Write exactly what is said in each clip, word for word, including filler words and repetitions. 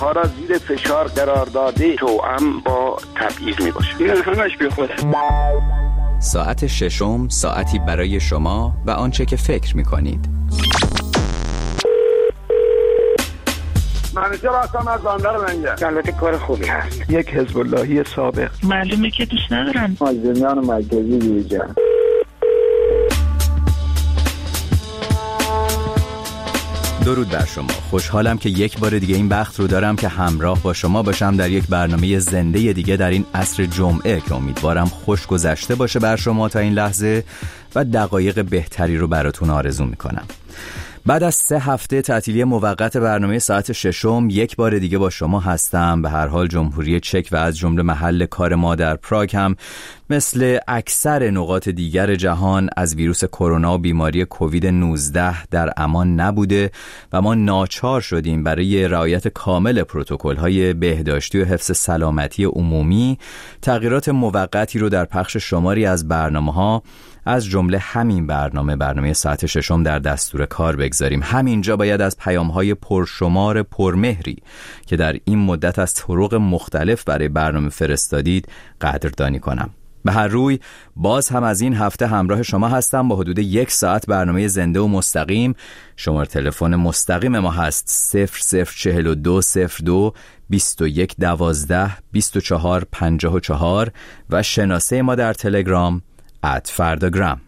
ها را زیر فشار قرار داده توأم با تبعیض می باشه. این همش بی خوده. ساعت ششم، ساعتی برای شما و آنچه که فکر می کنید. منیجر هستم از بندر منگه. البته کار خوبی هست. یک حزب اللهی سابق. معلومه که دوست ندارن. مازنیان مرکزی ویژه. درود بر شما. خوشحالم که یک بار دیگه این بخت رو دارم که همراه با شما باشم در یک برنامه زنده دیگه در این عصر جمعه که امیدوارم خوش گذشته باشه بر شما تا این لحظه و دقایق بهتری رو براتون آرزو میکنم. بعد از سه هفته تعطیلی موقت برنامه ساعت ششم یک بار دیگه با شما هستم. به هر حال جمهوری چک و از جمله محل کار ما در پراگ هم مثل اکثر نقاط دیگر جهان از ویروس کرونا و بیماری کووید نوزده در امان نبوده و ما ناچار شدیم برای رعایت کامل پروتکل‌های بهداشتی و حفظ سلامتی عمومی تغییرات موقتی رو در پخش شماری از برنامه‌ها از جمله همین برنامه برنامه ساعت ششم در دستور کار بگذاریم. همینجا باید از پیام‌های پرشمار پرمهری که در این مدت از طرق مختلف برای برنامه فرستادید قدردانی کنم. به هر روی باز هم از این هفته همراه شما هستم با حدود یک ساعت برنامه زنده و مستقیم. شماره تلفن مستقیم ما هست صفر صفر چهل و دو صفر دو بیست و یک دوازده بیست و چهار پنجاه و چهار و شناسه ما در تلگرام ات فرداگرام.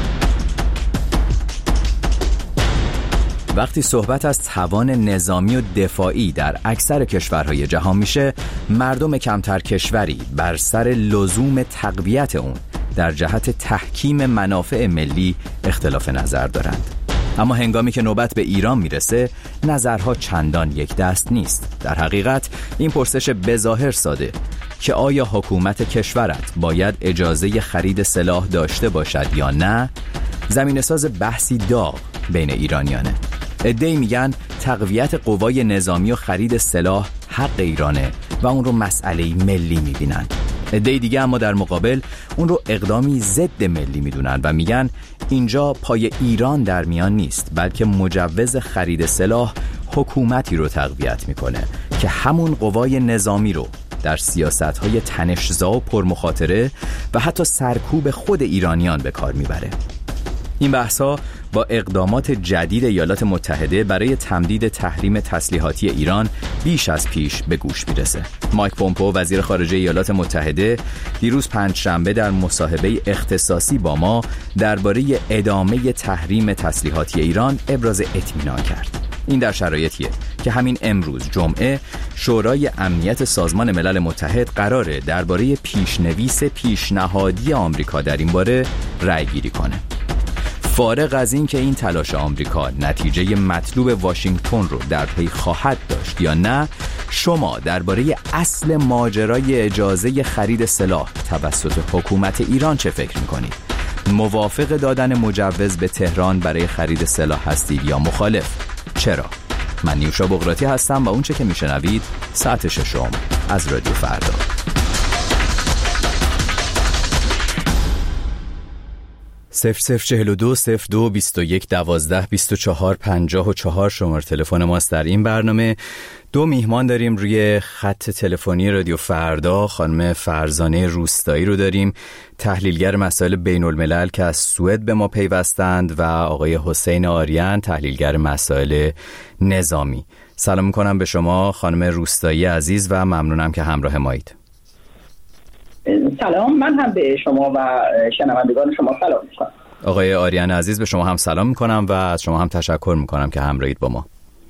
وقتی صحبت از توان نظامی و دفاعی در اکثر کشورهای جهان میشه، مردم کمتر کشوری بر سر لزوم تقویت اون در جهت تحکیم منافع ملی اختلاف نظر دارند. اما هنگامی که نوبت به ایران میرسه، نظرها چندان یک دست نیست. در حقیقت این پرسش بظاهر ساده که آیا حکومت کشورت باید اجازه خرید سلاح داشته باشد یا نه، زمینه ساز بحثی داغ بین ایرانیانه. عده‌ای میگن تقویت قوای نظامی و خرید سلاح حق ایرانه و اون رو مسئله ملی میبینن. عده‌ای دیگه اما در مقابل اون رو اقدامی ضد ملی میدونن و میگن اینجا پای ایران در میان نیست، بلکه مجوز خرید سلاح حکومتی رو تقویت میکنه که همون قوای نظامی رو در سیاست‌های تنش‌زا و پرمخاطره و حتی سرکوب خود ایرانیان به کار میبره. این بحث‌ها با اقدامات جدید ایالات متحده برای تمدید تحریم تسلیحاتی ایران بیش از پیش به گوش میرسه. مایک پومپئو وزیر خارجه ایالات متحده دیروز پنجشنبه در مصاحبه اختصاصی با ما درباره ادامه تحریم تسلیحاتی ایران ابراز اطمینان کرد. این در شرایطیه که همین امروز جمعه شورای امنیت سازمان ملل متحد قراره درباره پیشنویس پیشنهادی آمریکا در این باره رأی گیری کنه. فارغ از این که این تلاش آمریکا نتیجه مطلوب واشنگتن رو در پی خواهد داشت یا نه، شما درباره اصل ماجرای اجازه خرید سلاح توسط حکومت ایران چه فکر می‌کنید؟ موافق دادن مجوز به تهران برای خرید سلاح هستید یا مخالف؟ چرا؟ من نیوشا بغراتی هستم و اون چه که میشنوید ساعت ششم از رادیو فردا. صفر صفر چهل و دو صفر دو بیست و یک دوازده بیست و چهار پنجاه و چهار شماره تلفن ماست. در این برنامه دو میهمان داریم روی خط تلفنی رادیو فردا. خانم فرزانه روستایی رو داریم، تحلیلگر مسائل بین الملل که از سوئد به ما پیوستند، و آقای حسین آریان، تحلیلگر مسائل نظامی. سلام میکنم به شما خانم روستایی عزیز و ممنونم که همراه مایید. سلام، من هم به شما و شنوندگان شما سلام میکنم. آقای آریان عزیز به شما هم سلام میکنم و از شما هم تشکر میکنم که همراهید با ما.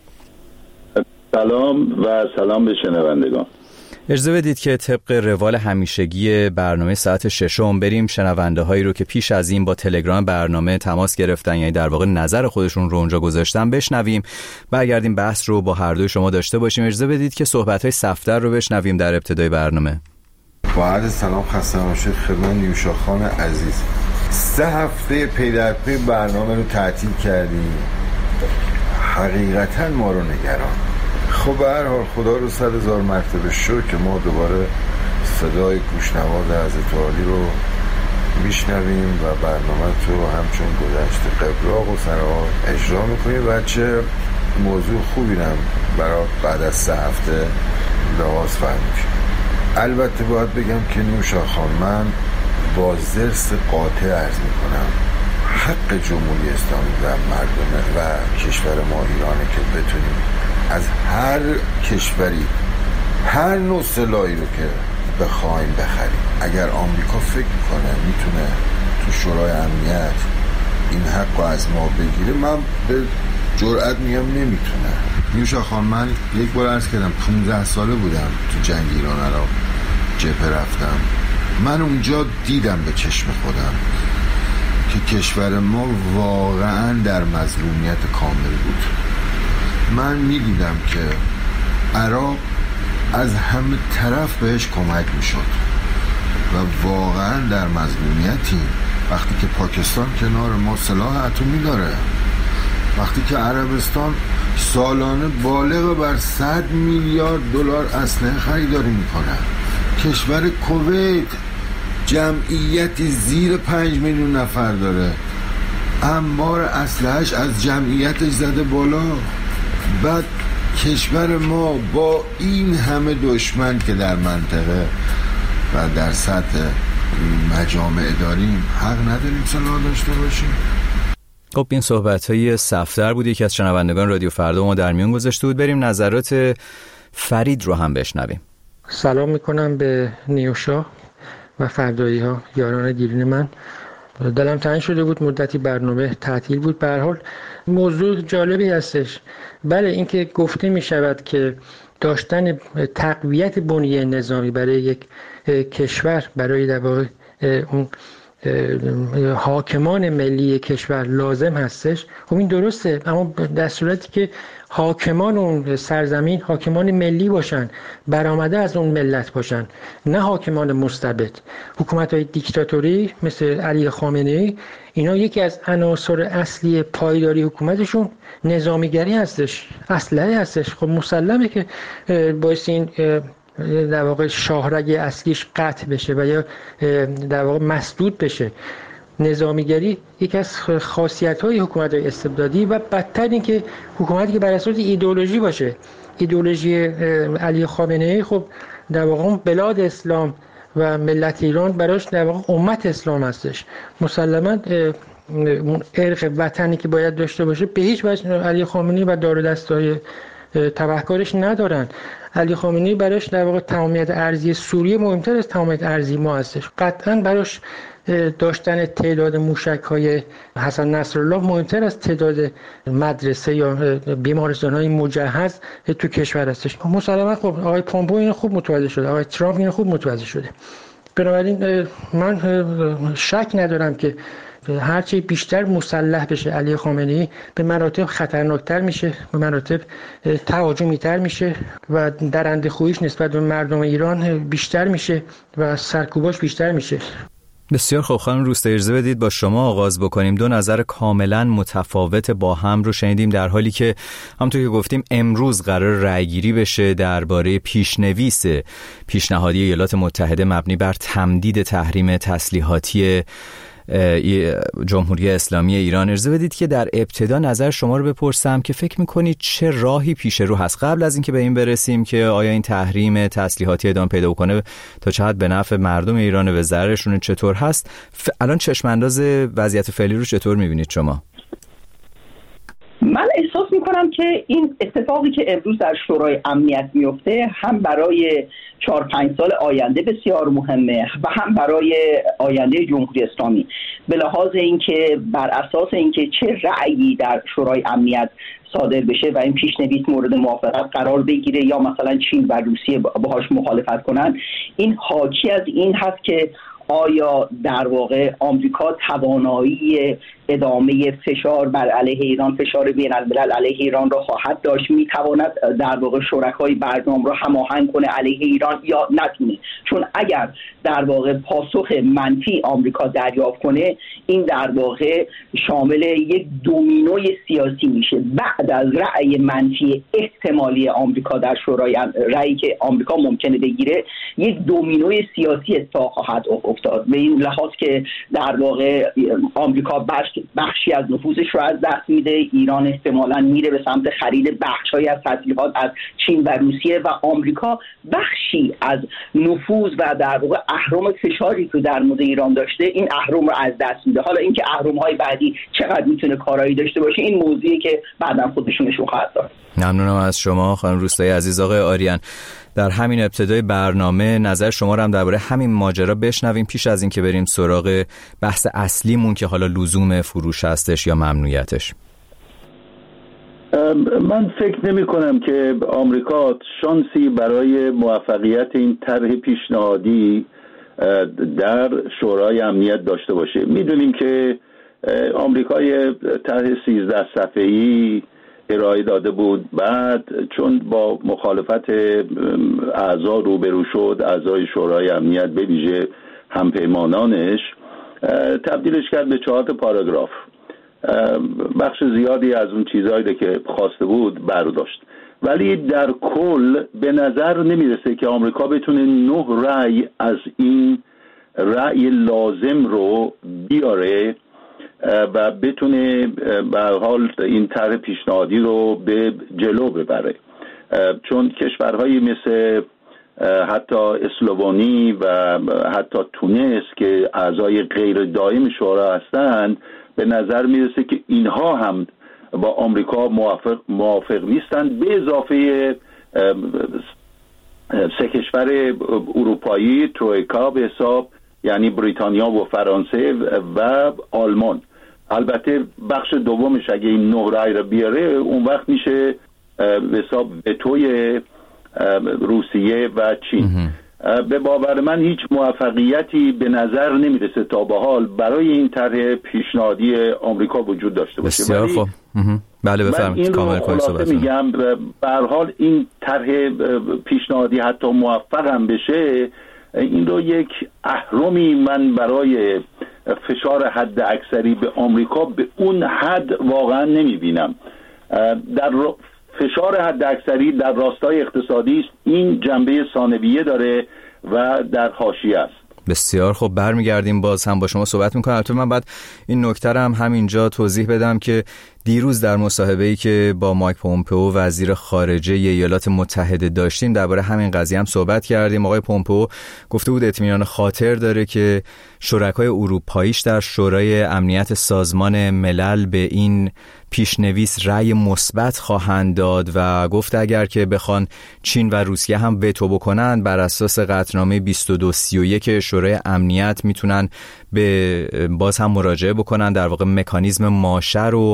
سلام و سلام به شنوندگان. اجازه بدید که طبق روال همیشگی برنامه ساعت ششم بریم شنونده هایی رو که پیش از این با تلگرام برنامه تماس گرفتن، یعنی در واقع نظر خودشون رو اونجا گذاشتن، بشنویم. برگردیم بحث رو با هر دوی شما داشته باشیم. اجازه بدید که صحبت های صفدر رو بشنویم در ابتدای برنامه. با عرض سلام خسته نباشید خدمت نیوشا خان عزیز. سه هفته پی در پی برنامه رو تعطیل کردیم، حقیقتا ما رو نگران. خب به هر حال خدا رو صد هزار مرتبه شکر که ما دوباره صدای گوشنواز حضرت عالی رو میشنویم و برنامه تو همچون گذشته قبراق و سرها اجرا میکنیم و چه موضوع خوبی هم برای بعد از سه هفته لحاظ فرموش. البته باید بگم که نوشا خان، من با ضرس قاطع عرض میکنم حق جمهوری اسلامی و مردم و کشور ما ایرانه که بتونیم از هر کشوری هر نوع سلاحی رو که بخوایم بخریم. اگر آمریکا فکر کنه میتونه تو شورای امنیت این حق رو از ما بگیره، من به جرئت میگم نمیتونه. نیوشا خان، من یک بار عرض کردم پونزده ساله بودم تو جنگ ایران عراق جبهه رفتم. من اونجا دیدم به چشم خودم که کشور ما واقعا در مظلومیت کامل بود. من میدیدم که عراق از همه طرف بهش کمک میشد و واقعا در مظلومیتی. وقتی که پاکستان کنار ما سلاح اتمی داره، وقتی که عربستان سالانه بالغ بر صد میلیارد دلار اسلحه خریداری میکنه، کشور کویت جمعیتی زیر پنج میلیون نفر داره، انبار اسلحه‌اش از جمعیتش زده بالا، بعد کشور ما با این همه دشمن که در منطقه و در سطح مجامع داریم، حق نداریم سلاح داشته باشیم. خب این صحبت‌های صفدر بود، یکی از شنوندگان رادیو فردا ما در میون گذاشته بود. بریم نظرات فرید رو هم بشنویم. سلام میکنم به نیوشا و فردایی ها، یاران دیرین من. دلم تنگ شده بود، مدتی برنامه تعطیل بود. به هر حال موضوع جالبی هستش. بله، اینکه گفته می شود که داشتن تقویت بنیه نظامی برای یک کشور، برای در واقع اون حاکمان ملی کشور لازم هستش، خب این درسته، اما در صورتی که حاکمان اون سرزمین حاکمان ملی باشن، برآمده از اون ملت باشن، نه حاکمان مستبد. حکومت‌های دیکتاتوری مثل علی خامنه‌ای، اینا یکی از عناصر اصلی پایداری حکومتشون نظامیگری هستش، اسلحه هستش. خب مسلمه که باعث این در واقع شاهرگ اصلیش قطع بشه و یا در واقع مسدود بشه. نظامیگری یکی از خاصیت‌های حکومت‌های استبدادی و بدتر این که حکومتی که بر اساس ایدئولوژی باشه. ایدئولوژی علی خامنه‌ای خب در واقع بلاد اسلام و ملت ایران براش در واقع امت اسلام هستش. مسلماً اون ارق وطنی که باید داشته باشه به هیچ وجه علی خامنه‌ای و دار و دسته‌های تبهکارش ندارن. علی خامنه‌ای براش در واقع تمامیت ارضی سوریه مهمتر از تمامیت ارضی ما هستش. قطعاً براش داشتن تعداد موشک‌های حسن نصرالله مهمتر از تعداد مدرسه یا بیمارستان‌های مجهز تو کشور هستش. مسلماً خب آقای پومپئو اینو خوب متوجه شده، آقای ترامپ اینو خوب متوجه شده. بنابراین من شک ندارم که هرچی بیشتر مسلح بشه علی خامنه‌ای، به مراتب خطرناکتر میشه، به مراتب تهاجمی‌تر میشه و درنده‌خوییش نسبت به مردم ایران بیشتر میشه و سرکوباش بیشتر میشه. بسیار خوب خانم روستا، اجازه بدید با شما آغاز بکنیم. دو نظر کاملا متفاوت با هم رو شنیدیم، در حالی که همونطور که گفتیم امروز قرار رأیگیری بشه درباره پیشنویس پیشنهادی ایالات متحده مبنی بر تمدید تحریم تسلیحاتی جمهوری اسلامی ایران. اجازه بدید که در ابتدا نظر شما رو بپرسم که فکر میکنید چه راهی پیش رو هست قبل از اینکه به این برسیم که آیا این تحریم تسلیحاتی ادامه پیدا کنه تا چه حد به نفع مردم ایران و ضررشون چطور هست؟ ف... الان چشم انداز وضعیت فعلی رو چطور میبینید شما؟ من احساس میکنم که این اتفاقی که امروز در شورای امنیت میفته هم برای چهار پنج سال آینده بسیار مهمه و هم برای آینده جمهوری اسلامی، به لحاظ اینکه بر اساس اینکه چه رأیی در شورای امنیت صادر بشه و این پیشنویس مورد موافقت قرار بگیره یا مثلا چین و روسیه باهاش مخالفت کنن، این حاکی از این هست که آیا در واقع آمریکا توانایی ادامه فشار بر علیه ایران، فشار بین الملل علیه ایران را خواهد داشت، میتواند در واقع شرکای برجام را هماهنگ کنه علیه ایران یا نتونه؟ چون اگر در واقع پاسخ منفی آمریکا دریافت کنه، این در واقع شامل یک دومینوی سیاسی میشه. بعد از رأی منفی احتمالی آمریکا در شورای، رأیی که آمریکا ممکنه بگیره، یک دومینوی سیاسی اتفاق خواهد افتاد. به این لحاظ که در واقع آمریکا بر بخشی از نفوذش رو از دست میده. ایران احتمالاً میره به سمت خرید بخش‌هایی از تسلیحات از چین و روسیه و آمریکا بخشی از نفوذ و در واقع اهرم فشاری که در مورد ایران داشته این اهرم رو از دست میده. حالا اینکه اهرم‌های بعدی چقدر میتونه کارایی داشته باشه این موضوعی که بعداً خودشون نشون خواهد داد. ممنونم از شما خانم روستایی عزیز. آقای آریان، در همین ابتدای برنامه نظر شما رو هم درباره همین ماجرا بشنویم پیش از اینکه بریم سراغ بحث اصلیمون که حالا لزوم فروش هستش یا ممنوعیتش. من فکر نمی کنم که آمریکا شانسی برای موفقیت این طرح پیشنهادی در شورای امنیت داشته باشه. میدونیم که آمریکای طرح سیزده صفحه‌ای ارائه داده بود، بعد چون با مخالفت اعضا روبرو شد، اعضای شورای امنیت به ویژه همپیمانانش، تبدیلش کرد به چهار پاراگراف. بخش زیادی از اون چیزهایی که خواسته بود برداشت، ولی در کل به نظر نمیرسه که آمریکا بتونه نه رأی از این رأی لازم رو بیاره و بتونه به هر حال این طرح پیشنهادی رو به جلو ببره، چون کشورهایی مثل حتی اسلوونی و حتی تونس که اعضای غیر دائم شورا هستند به نظر میرسه که اینها هم با آمریکا موافق موافق نیستند، به اضافه سه کشور اروپایی ترویکا به حساب، یعنی بریتانیا و فرانسه و آلمان. البته بخش دومش اگه این نه رای رو بیاره اون وقت میشه به حساب وتوی روسیه و چین. به باور من هیچ موفقیتی به نظر نمیرسه تا به حال برای این طرح پیشنهادی آمریکا وجود داشته باشه. بسیار خوب. بله بفرمایید. کامل کنید صحبتتون. میگم به هر حال این طرح پیشنهادی حتی موفق هم بشه، این رو یک اهرمی من برای فشار حد اکثری به آمریکا به اون حد واقعا نمیبینم. در فشار حد اکثری در راستای اقتصادی این جنبه ثانویه داره و در حاشیه است. بسیار خب، برمیگردیم باز هم با شما صحبت میکنم. البته من بعد این نکته رو هم همینجا توضیح بدم که دیروز در مصاحبه‌ای که با مایک پومپئو وزیر خارجه ایالات متحده داشتیم درباره همین قضیه هم صحبت کردیم. آقای پومپئو گفته بود اطمینان خاطر داره که شرکای اروپاییش در شورای امنیت سازمان ملل به این پیشنویس رأی مثبت خواهند داد و گفت اگر که بخوان چین و روسیه هم وتو بکنن بر اساس قطعنامه بیست و دو سی و یک شورای امنیت میتونن به باز هم مراجعه بکنن، در واقع مکانیزم ماشه رو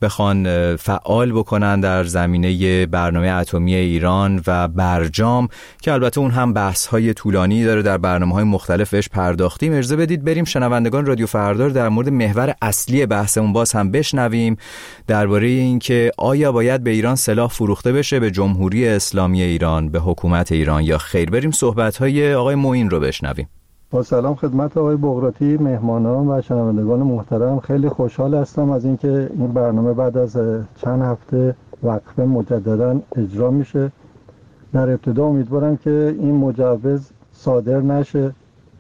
بخوان فعال بکنن در زمینه برنامه اتمی ایران و برجام که البته اون هم بحث‌های طولانی داره، در برنامه‌های مختلف بهش پرداختیم. اجازه بدید بریم شنوندگان رادیو فردا در مورد محور اصلی بحثمون باز هم بشنویم درباره اینکه آیا باید به ایران سلاح فروخته بشه، به جمهوری اسلامی ایران، به حکومت ایران یا خیر. بریم صحبت‌های آقای معین رو بشنویم. با سلام خدمت آقای بغراتی، مهمانان و شنوندگان محترم. خیلی خوشحال هستم از اینکه این برنامه بعد از چند هفته وقفه مجددا اجرا میشه. در ابتدا امیدوارم که این مجوز صادر نشه.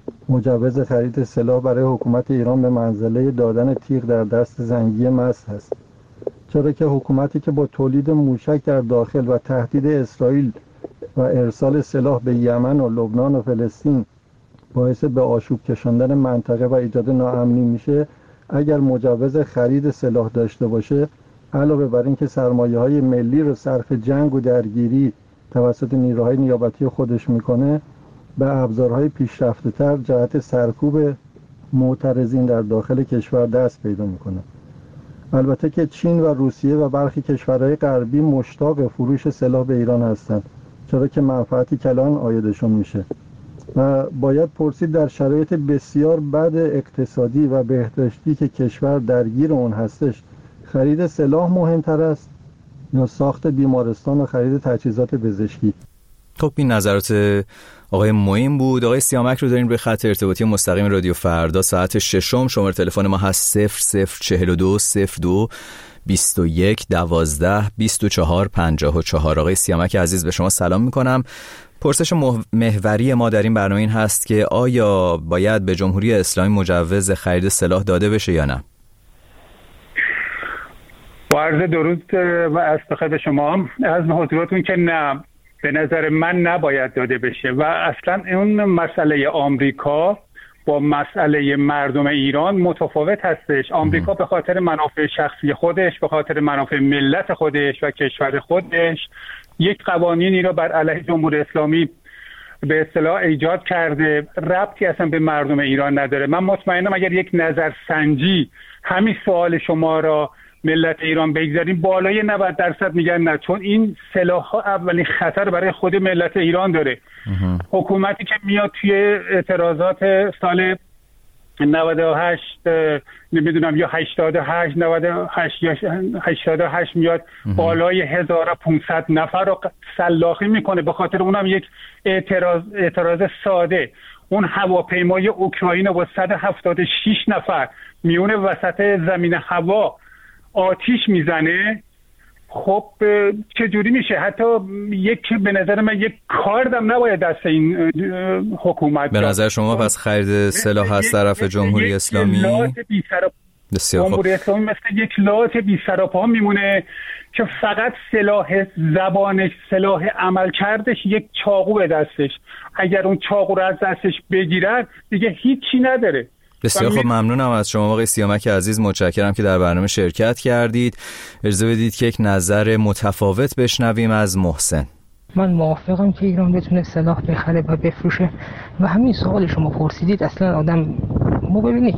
مجوز خرید سلاح برای حکومت ایران به منزله دادن تیغ در دست زنگی مست هست، چرا که حکومتی که با تولید موشک در داخل و تهدید اسرائیل و ارسال سلاح به یمن و لبنان و فلسطین باعث به آشوب کشاندن منطقه و ایجاد ناامنی میشه، اگر مجوز خرید سلاح داشته باشه، علاوه بر این که سرمایه‌های ملی رو صرف جنگ و درگیری توسط نیروهای نیابتی خودش میکنه، به ابزارهای پیشرفته‌تر جهت سرکوب معترضین در داخل کشور دست پیدا میکنه. البته که چین و روسیه و برخی کشورهای غربی مشتاق فروش سلاح به ایران هستند، چرا که منفعتی کلان عایدشون میشه و باید پرسید در شرایط بسیار بد اقتصادی و بهداشتی که کشور درگیر اون هستش، خرید سلاح مهمتر است یا ساخت بیمارستان و خرید تجهیزات پزشکی؟ خب این نظرات آقای معین بود. آقای سیامک رو دارین به خط ارتباطی مستقیم رادیو فردا ساعت ششم. شماره تلفن ما هست صفر صفر چهل و دو صفر دو بیست و یک دوازده بیست و چهار پنجاه و چهار. آقای سیامک عزیز به شما سلام میکنم. پرسش محوری ما در این برنامه این هست که آیا باید به جمهوری اسلامی مجوز خرید سلاح داده بشه یا نه؟ با عرض درود و استخدام به شما از حضورتون که نه، به نظر من نباید داده بشه و اصلا اون مسئله آمریکا با مسئله مردم ایران متفاوت هستش. آمریکا به خاطر منافع شخصی خودش، به خاطر منافع ملت خودش و کشور خودش یک قوانینی را بر علیه جمهوری اسلامی به اصطلاح ایجاد کرده، ربطی اصلا به مردم ایران نداره. من مطمئنم اگر یک نظرسنجی همین سوال شما را ملت ایران بگذاریم بالای نود درصد میگن نه، چون این سلاح‌ها اولین خطر برای خود ملت ایران داره. حکومتی که میاد توی اعتراضات سال نود و هشت نمیدونم یا هشتاد و هشت نود و هشت یا هشتاد و هشت میاد بالای هزار و پانصد نفر رو سلاخی میکنه، به خاطر اونم یک اعتراض اعتراض ساده. اون هواپیمای اوکراین با صد و هفتاد و شش نفر میونه وسط زمین هوا آتیش میزنه. خب چه جوری میشه؟ حتی یک به نظر من یک کاردم نباید دست این حکومت. به نظر شما پس خرید سلاح از طرف جمهوری اسلامی جمهوری اسلامی مثل یک لات بی سر و پا میمونه که فقط سلاح زبانش، سلاح عمل کردش یک چاقو به دستش. اگر اون چاقو رو از دستش بگیرد دیگه هیچی نداره. بسیار خب، ممنونم از شما آقای سیامک عزیز، متشکرم که در برنامه شرکت کردید. اجازه بدید که یک نظر متفاوت بشنویم از محسن. من موافقم که ایران بتونه سلاح بخره و بفروشه و همین سوال شما پرسیدید اصلا آدم ما ببینید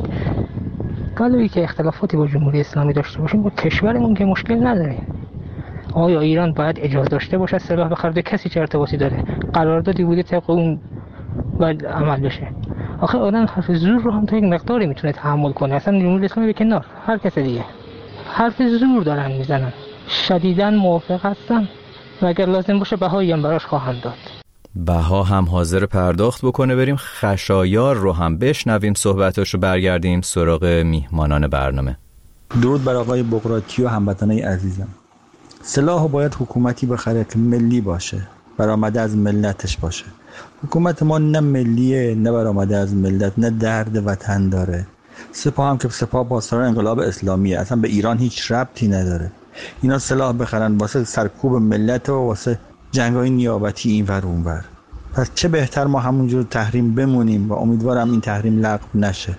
قالبی که اختلافاتی با جمهوری اسلامی داشته باشیم با کشورمون که مشکل نداریم. آیا ایران باید اجازه داشته باشه سلاح بخره؟ کسی چه ارتباطی داره؟ قراردادی بوده طبق اون باید عمل بشه. آخه آدم حرف زور رو هم تا یک مقداری میتونه تحمل کنه، اصلا جمهوری اسلامی به کنار، هر کس دیگه حرف زور دارن میزنن. شدیداً موافق هستم و اگر لازم باشه بهایی هم براش خواهم داد. بها هم حاضر پرداخت بکنه. بریم خشایار رو هم بشنویم صحبتاشو، برگردیم سراغ میهمانان برنامه. درود بر آقای بغراتی و هموطنای عزیزم. سلاح باید حکومتی بخره که ملی باشه، برآمده از ملتش باشه. حکومت ما نه ملیه، نه برآمده از ملت، نه درد وطن داره. سپاه هم که سپاه پاسداران انقلاب اسلامیه، اصلا به ایران هیچ ربطی نداره. اینا سلاح بخرن واسه سرکوب ملت و واسه جنگای نیابتی این ور اون ور. پس چه بهتر ما همونجور تحریم بمونیم و امیدوارم این تحریم لغو نشه.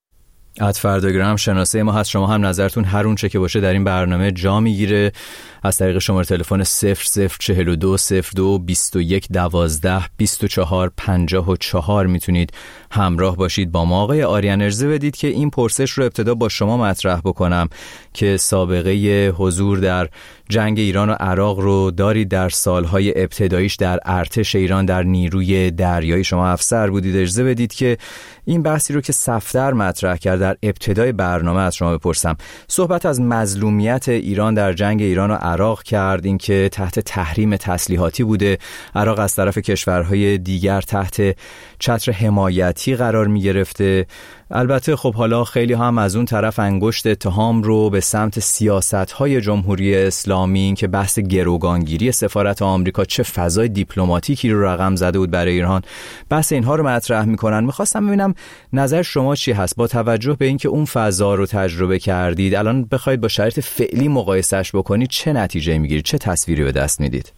ادفرداگرام شناسه ما هست. شما هم نظرتون هر اون چه که باشه در این برنامه جا میگیره. از طریق شماره تلفن صفر صفر چهل و دو صفر دو بیست و یک دوازده بیست و چهار پنجاه و چهار میتونید همراه باشید با ما. آقای آریان اجازه بدید که این پرسش رو ابتدا با شما مطرح بکنم که سابقه حضور در جنگ ایران و عراق رو دارید. در سالهای ابتداییش در ارتش ایران در نیروی دریایی شما افسر بودید. اجازه بدید که این بحثی رو که صفدر مطرح کرد در ابتدای برنامه از شما بپرسم. صحبت از مظلومیت ایران در جنگ ایران و عراق کرد، این که تحت تحریم تسلیحاتی بوده، عراق از طرف کشورهای دیگر تحت چتر حمایتی قرار می گرفته. البته خب حالا خیلی هم از اون طرف انگشت اتهام رو به سمت سیاست‌های جمهوری اسلامی، این که بحث گروگانگیری سفارت آمریکا چه فضای دیپلماتیکی رو رقم زده بود برای ایران، بحث اینها رو مطرح می‌کنن. می‌خواستم ببینم نظر شما چی هست با توجه به اینکه اون فضا رو تجربه کردید، الان بخواید با شرایط فعلی مقایسهش بکنید چه نتیجه می‌گیرید، چه تصویری به دست میدید؟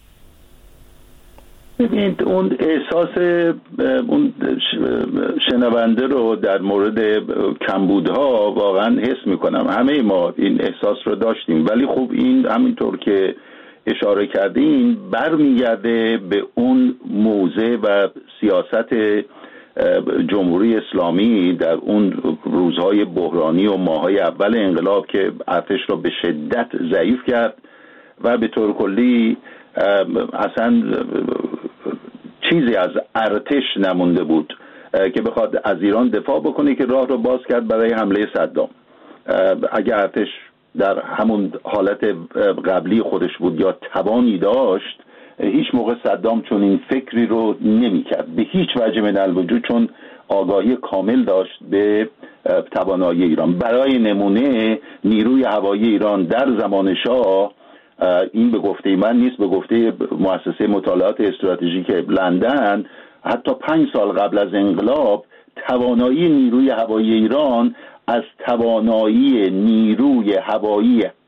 ببینید اون احساس اون شنونده رو در مورد کمبودها واقعا حس میکنم. همه ما این احساس رو داشتیم، ولی خب این همینطور که اشاره کردین برمیگرده به اون موضع و سیاست جمهوری اسلامی در اون روزهای بحرانی و ماهای اول انقلاب که ارتش رو به شدت ضعیف کرد و به طور کلی اصلا چیزی از ارتش نمونده بود که بخواد از ایران دفاع بکنه که راه رو باز کرد برای حمله صدام. اگر ارتش در همون حالت قبلی خودش بود یا توانی داشت، هیچ موقع صدام چون این فکری رو نمی کرد به هیچ وجه من الوجود، چون آگاهی کامل داشت به توانایی ایران. برای نمونه نیروی هوایی ایران در زمان شاه، این به گفته من نیست، به گفته مؤسسه مطالعات استراتژیک لندن، حتی پنج سال قبل از انقلاب توانایی نیروی هوایی ایران از توانایی نیروی هوایی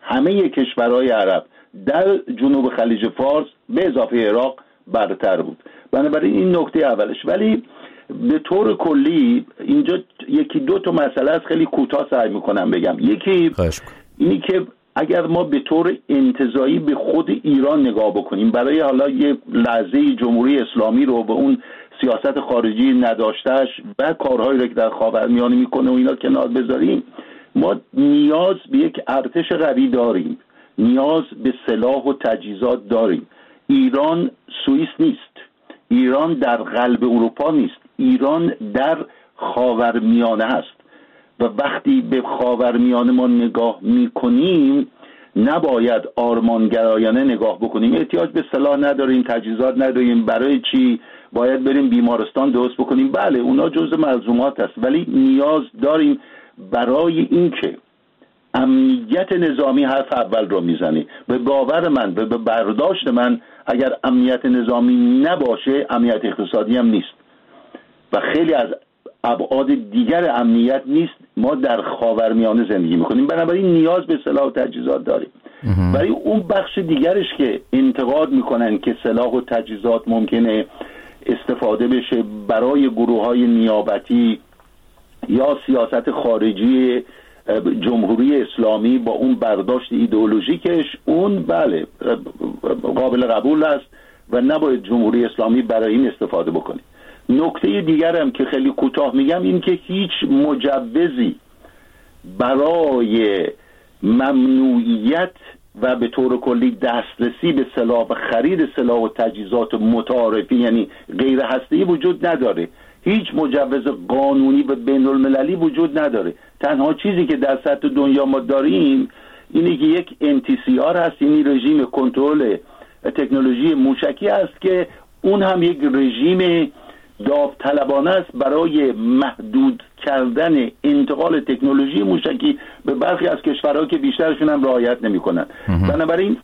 همه کشورهای عرب در جنوب خلیج فارس به اضافه عراق برتر بود. بنابراین این نکته اولش. ولی به طور کلی اینجا یکی دو تا مسئله از خیلی کوتاه سعی میکنم بگم. یکی اینی که اگر ما به طور انتزاعی به خود ایران نگاه بکنیم، برای حالا یه لحظه جمهوری اسلامی رو به اون سیاست خارجی نداشتش و کارهایی رو که در خاورمیانه میکنه و اینا کنار بذاریم، ما نیاز به یک ارتش قوی داریم، نیاز به سلاح و تجهیزات داریم. ایران سوئیس نیست، ایران در قلب اروپا نیست، ایران در خاورمیانه هست و وقتی به خاورمیانه ما نگاه میکنیم نباید آرمانگرایانه نگاه بکنیم. احتیاج به سلاح نداریم، تجهیزات نداریم، برای چی باید بریم بیمارستان درست بکنیم؟ بله اونا جزء ملزومات است، ولی نیاز داریم برای اینکه امنیت نظامی حرف اول رو میزنه. به باور من و به برداشت من اگر امنیت نظامی نباشه امنیت اقتصادی هم نیست و خیلی از ابعاد دیگر امنیت نیست. ما در خاورمیانه زندگی میکنیم، بنابراین نیاز به سلاح و تجهیزات داریم. ولی اون بخش دیگرش که انتقاد میکنن که سلاح و تجهیزات ممکنه استفاده بشه برای گروه‌های نیابتی یا سیاست خارجی جمهوری اسلامی با اون برداشت ایدئولوژیکش، اون بله قابل قبول است و نباید جمهوری اسلامی برای این استفاده بکنه. نکته دیگرم که خیلی کوتاه میگم این که هیچ مجوزی برای ممنوعیت و به طور کلی دسترسی به سلاح و خرید سلاح و تجهیزات متعارفی یعنی غیر هسته‌ای وجود نداره. هیچ مجوز قانونی و بین المللی وجود نداره. تنها چیزی که در سطح دنیا ما داریم اینه که یک ام تی سی آر هست، یعنی رژیم کنترل تکنولوژی موشکی است که اون هم یک رژیم داوطلبانه است برای محدود کردن انتقال تکنولوژی موشکی به برخی از کشورها که بیشترشون هم رعایت نمی‌کنن. بنابراین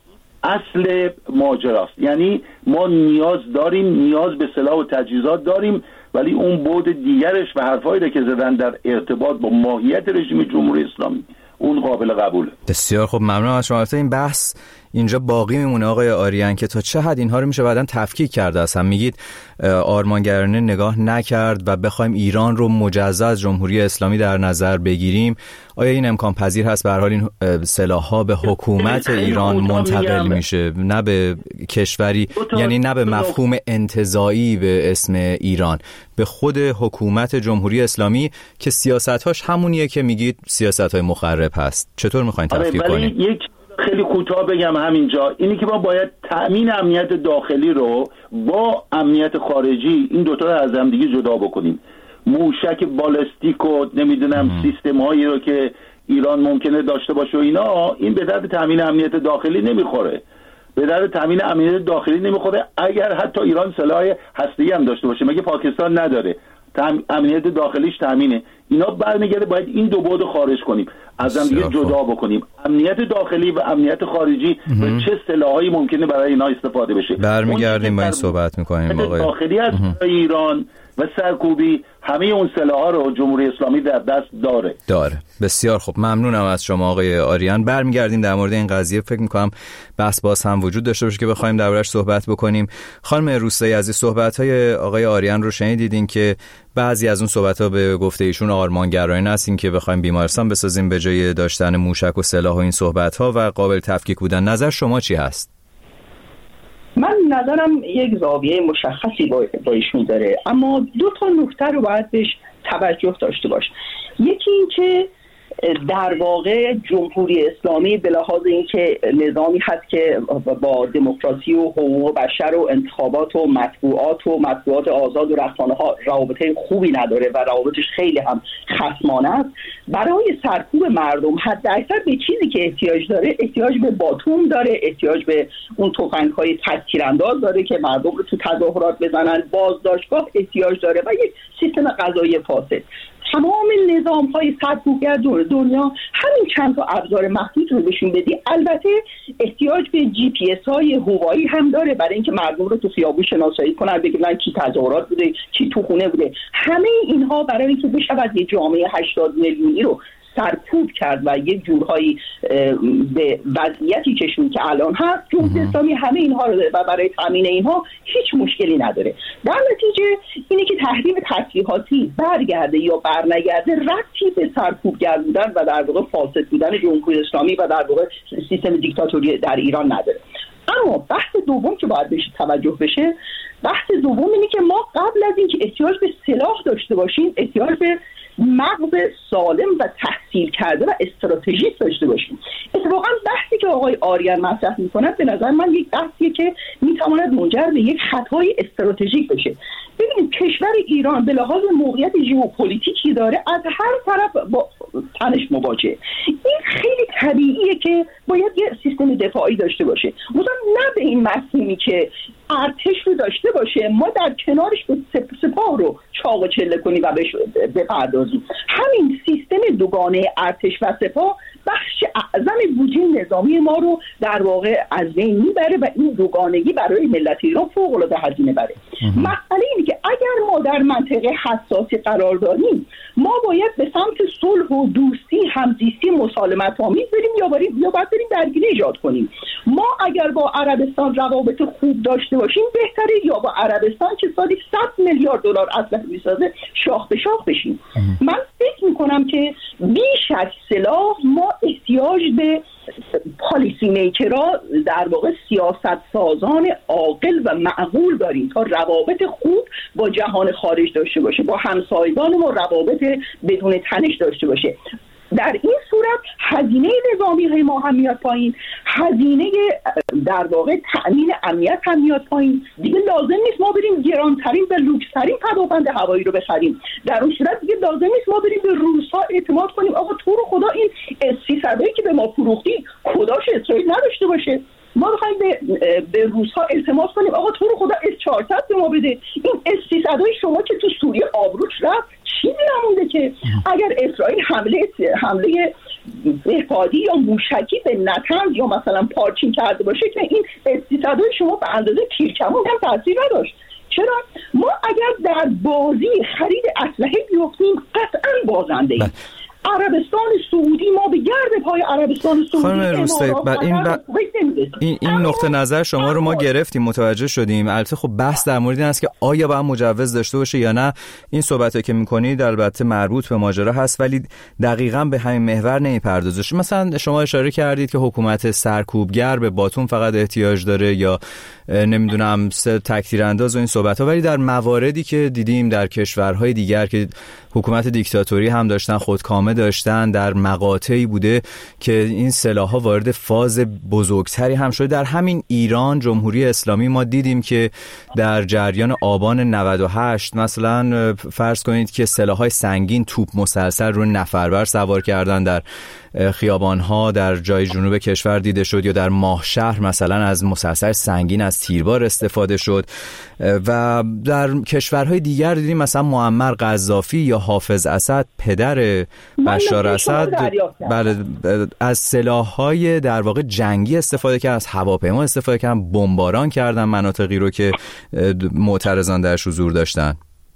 اصل ماجراست، یعنی ما نیاز داریم، نیاز به سلاح و تجهیزات داریم، ولی اون بعد دیگرش و حرفایی که زدن در ارتباط با ماهیت رژیم جمهوری اسلامی اون قابل قبوله. بسیار خوب، ممنونم از شما. این بحث اینجا باقی میمونه آقای آریان که تا چه حد اینها رو میشه بعداً تفکیک کرد. اصلا میگید آرمانگرانه نگاه نکرد و بخوایم ایران رو مجزا از جمهوری اسلامی در نظر بگیریم. آیا این امکان پذیر هست؟ به هر حال این سلاح‌ها به حکومت ایران منتقل میشه، نه به کشوری، یعنی نه به مفهوم انتزاعی به اسم ایران، به خود حکومت جمهوری اسلامی که سیاست‌هاش همونیه که میگید سیاست‌های مخرب هست. چطور می‌خواید تفکیک کنید؟ خیلی کوتاه بگم همینجا، اینی که ما باید تأمین امنیت داخلی رو با امنیت خارجی این دوتا رو از هم دیگه جدا بکنیم. موشک بالستیک و نمیدونم سیستم هایی رو که ایران ممکنه داشته باشه و اینا، این به درد تأمین امنیت داخلی نمیخوره، به درد تأمین امنیت داخلی نمیخوره. اگر حتی ایران سلاح هسته‌ای هم داشته باشه، مگه پاکستان نداره؟ امنیت داخلیش تامینه. اینا برمیگرده باید این دو بعد خارج کنیم، از هم دیگه جدا بکنیم، امنیت داخلی و امنیت خارجی و چه سلاحایی ممکنه برای اینا استفاده بشه. برمیگردیم با این صحبت میکنیم. آقای داخلی از ایران و سرکوبی همه اون سلاح‌ها رو جمهوری اسلامی در دست داره. داره. بسیار خوب، ممنونم از شما آقای آریان. برمیگردیم در مورد این قضیه، فکر میکنم بحث باز هم وجود داشته باشه که بخوایم دربارش صحبت بکنیم. خانم روستایی عزیز، صحبت‌های آقای آریان رو شنیدین که بعضی از اون صحبت‌ها به گفته ایشون آرمانگرایانه هستین که بخوایم بیمارستان بسازیم به جای داشتن موشک و سلاح و این صحبت‌ها و قابل تفکیک بودن. نظر شما چی هست؟ من نظرم یک زاویه مشخصی با ایشون داره، اما دو تا نکته رو باید بهش توجه داشته باش. یکی این که در واقع جمهوری اسلامی به لحاظ اینکه نظامی هست که با دموکراسی و حقوق بشر و انتخابات و مطبوعات و مطبوعات آزاد و رسانه‌ها روابط خوبی نداره و روابطش خیلی هم خصمانه است، برای سرکوب مردم حد اکثر به چیزی که احتیاج داره، احتیاج به باتوم داره، احتیاج به اون تفنگ‌های تذکیرانداز داره که مردم رو تو تظاهرات بزنن، بازداشتگاه احتیاج داره و یک سیستم قضایی فاسد. تمام نظام‌های سرکوبگر دنیا همین چند تا ابزار محدود رو بهشون بدی. البته احتیاج به جی پی اس های هوایی هم داره برای اینکه مردم رو تو خیابون شناسایی کنن، بگن کی تظاهرات بوده، کی تو خونه بوده. همه اینها برای اینکه بشود یه جامعه هشتاد میلیونی رو سرکوب کرد و یک جورهایی به وضعیتی کشوند که الان هست، جمهوری اسلامی همه اینها رو داره و برای تامین اینها هیچ مشکلی نداره. در نتیجه اینه که تحریم تسلیحاتی برگرده یا برنگرده ربطی به سرکوبگر بودن و در واقع فاسد بودن جمهوری اسلامی و در واقع سیستم دیکتاتوری در ایران نداره. اما بحث دوم که باید بهش توجه بشه، بحث دوم اینه که ما قبل از اینکه احتیاج به سلاح داشته باشیم احتیاج به مغز سالم و تحصیل کرده و استراتژیک داشته باشیم. اتفاقا بحثی که آقای آریان مطرح می‌کند به نظر من یک بحثیه که میتواند منجر به یک خطای استراتژیک بشه. ببینید کشور ایران به لحاظ موقعیت ژئوپلیتیکی داره، از هر طرف با تنش مواجهه. این خیلی طبیعیه که باید یه سیستم دفاعی داشته باشه، مثلا نه به این مفهومی که ارتش رو داشته باشه ما در کنارش به سپاه رو چاق و چله کنیم و بهش بپردازیم. همین سیستم دوگانه ارتش و سپاه بخش اعظم بودجه نظامی ما رو در واقع از بین میبره و این دوگانگی برای ملت ایران فوق العاده هزینه بره. مسئله اینه که اگر ما در منطقه حساسی قرار داریم ما باید به سمت صلح و دوستی، همزیستی، مسالمت آمیز بریم یا بریم یا باید بریم درگیری ایجاد کنیم. ما اگر با عربستان روابط خوب داشته باشیم بهتره یا با عربستان که سالی صد میلیارد دلار اسلحه میسازه شاخ به شاخ بشیم. من فکر میکنم که بیش از سلاح ما احتیاج به پالیسی میکرها در واقع سیاست سازان عاقل و معقول داریم تا روابط خوب با جهان خارج داشته باشه، با همسایگان ما روابط بدون تنش داشته باشه. در این صورت هزینه نظامی های ما هم میاد پایین، هزینه در واقع تأمین امنیت هم میاد پایین. دیگه لازم نیست ما بریم گرانترین و لوکس‌ترین پدافند هوایی رو بخریم. در اون صورت دیگه لازم نیست ما بریم به روس‌ها اعتماد کنیم آقا تو رو خدا این اس سیصد که به ما فروختی کداش اسرائیل نداشته باشه. ما بخوایم به, به روس‌ها اعتماد کنیم آقا تو رو خدا اس چهارصد به ما بده. این اس سیصد شما که تو سوریه آبروش رفت چیزی نمونده که اگر اسرائیل حمله حمله به‌پادی یا موشکی به نتنز یا مثلا پارچین کرده باشه که این اس سیصد شما به اندازه تیرکمون هم تاثیر نداشت. چرا؟ ما اگر در بازی خرید اسلحه بیفتیم قطعاً بازنده‌ایم. عربستان سعودی ما به گرد پای عربستان سعودی خانم روسته بر این, ب... این این نقطه نظر شما رو ما گرفتیم، متوجه شدیم. البته خب بحث در مورد این است که آیا باید مجوز داشته باشه یا نه. این صحبتایی که می‌کنید البته مربوط به ماجرا هست ولی دقیقاً به همین محور نمی‌پردازه. مثلا شما اشاره کردید که حکومت سرکوبگر به باتوم فقط احتیاج داره یا نمیدونم تکتیرانداز و این صحبت‌ها، ولی در مواردی که دیدیم در کشورهای دیگر که حکومت دیکتاتوری هم داشتن، خودکامه داشتن، در مقاطعی بوده که این سلاح‌ها وارد فاز بزرگتری هم شده. در همین ایران جمهوری اسلامی ما دیدیم که در جریان آبان نود و هشت مثلا فرض کنید که سلاح‌های سنگین، توپ مسلسل رو نفرور سوار کردن در خیابان‌ها در جای جنوب کشور دیده شد، یا در ماهشهر مثلا از مسلسل سنگین از تیربار استفاده شد و در کشورهای دیگر دیدیم مثلا معمر قذافی یا حافظ اسد پدر بشار اسد بله از سلاح‌های در واقع جنگی استفاده کردن، از هواپیما استفاده کردن، بمباران کردن مناطقی رو که معترضان درش حضور داشتن.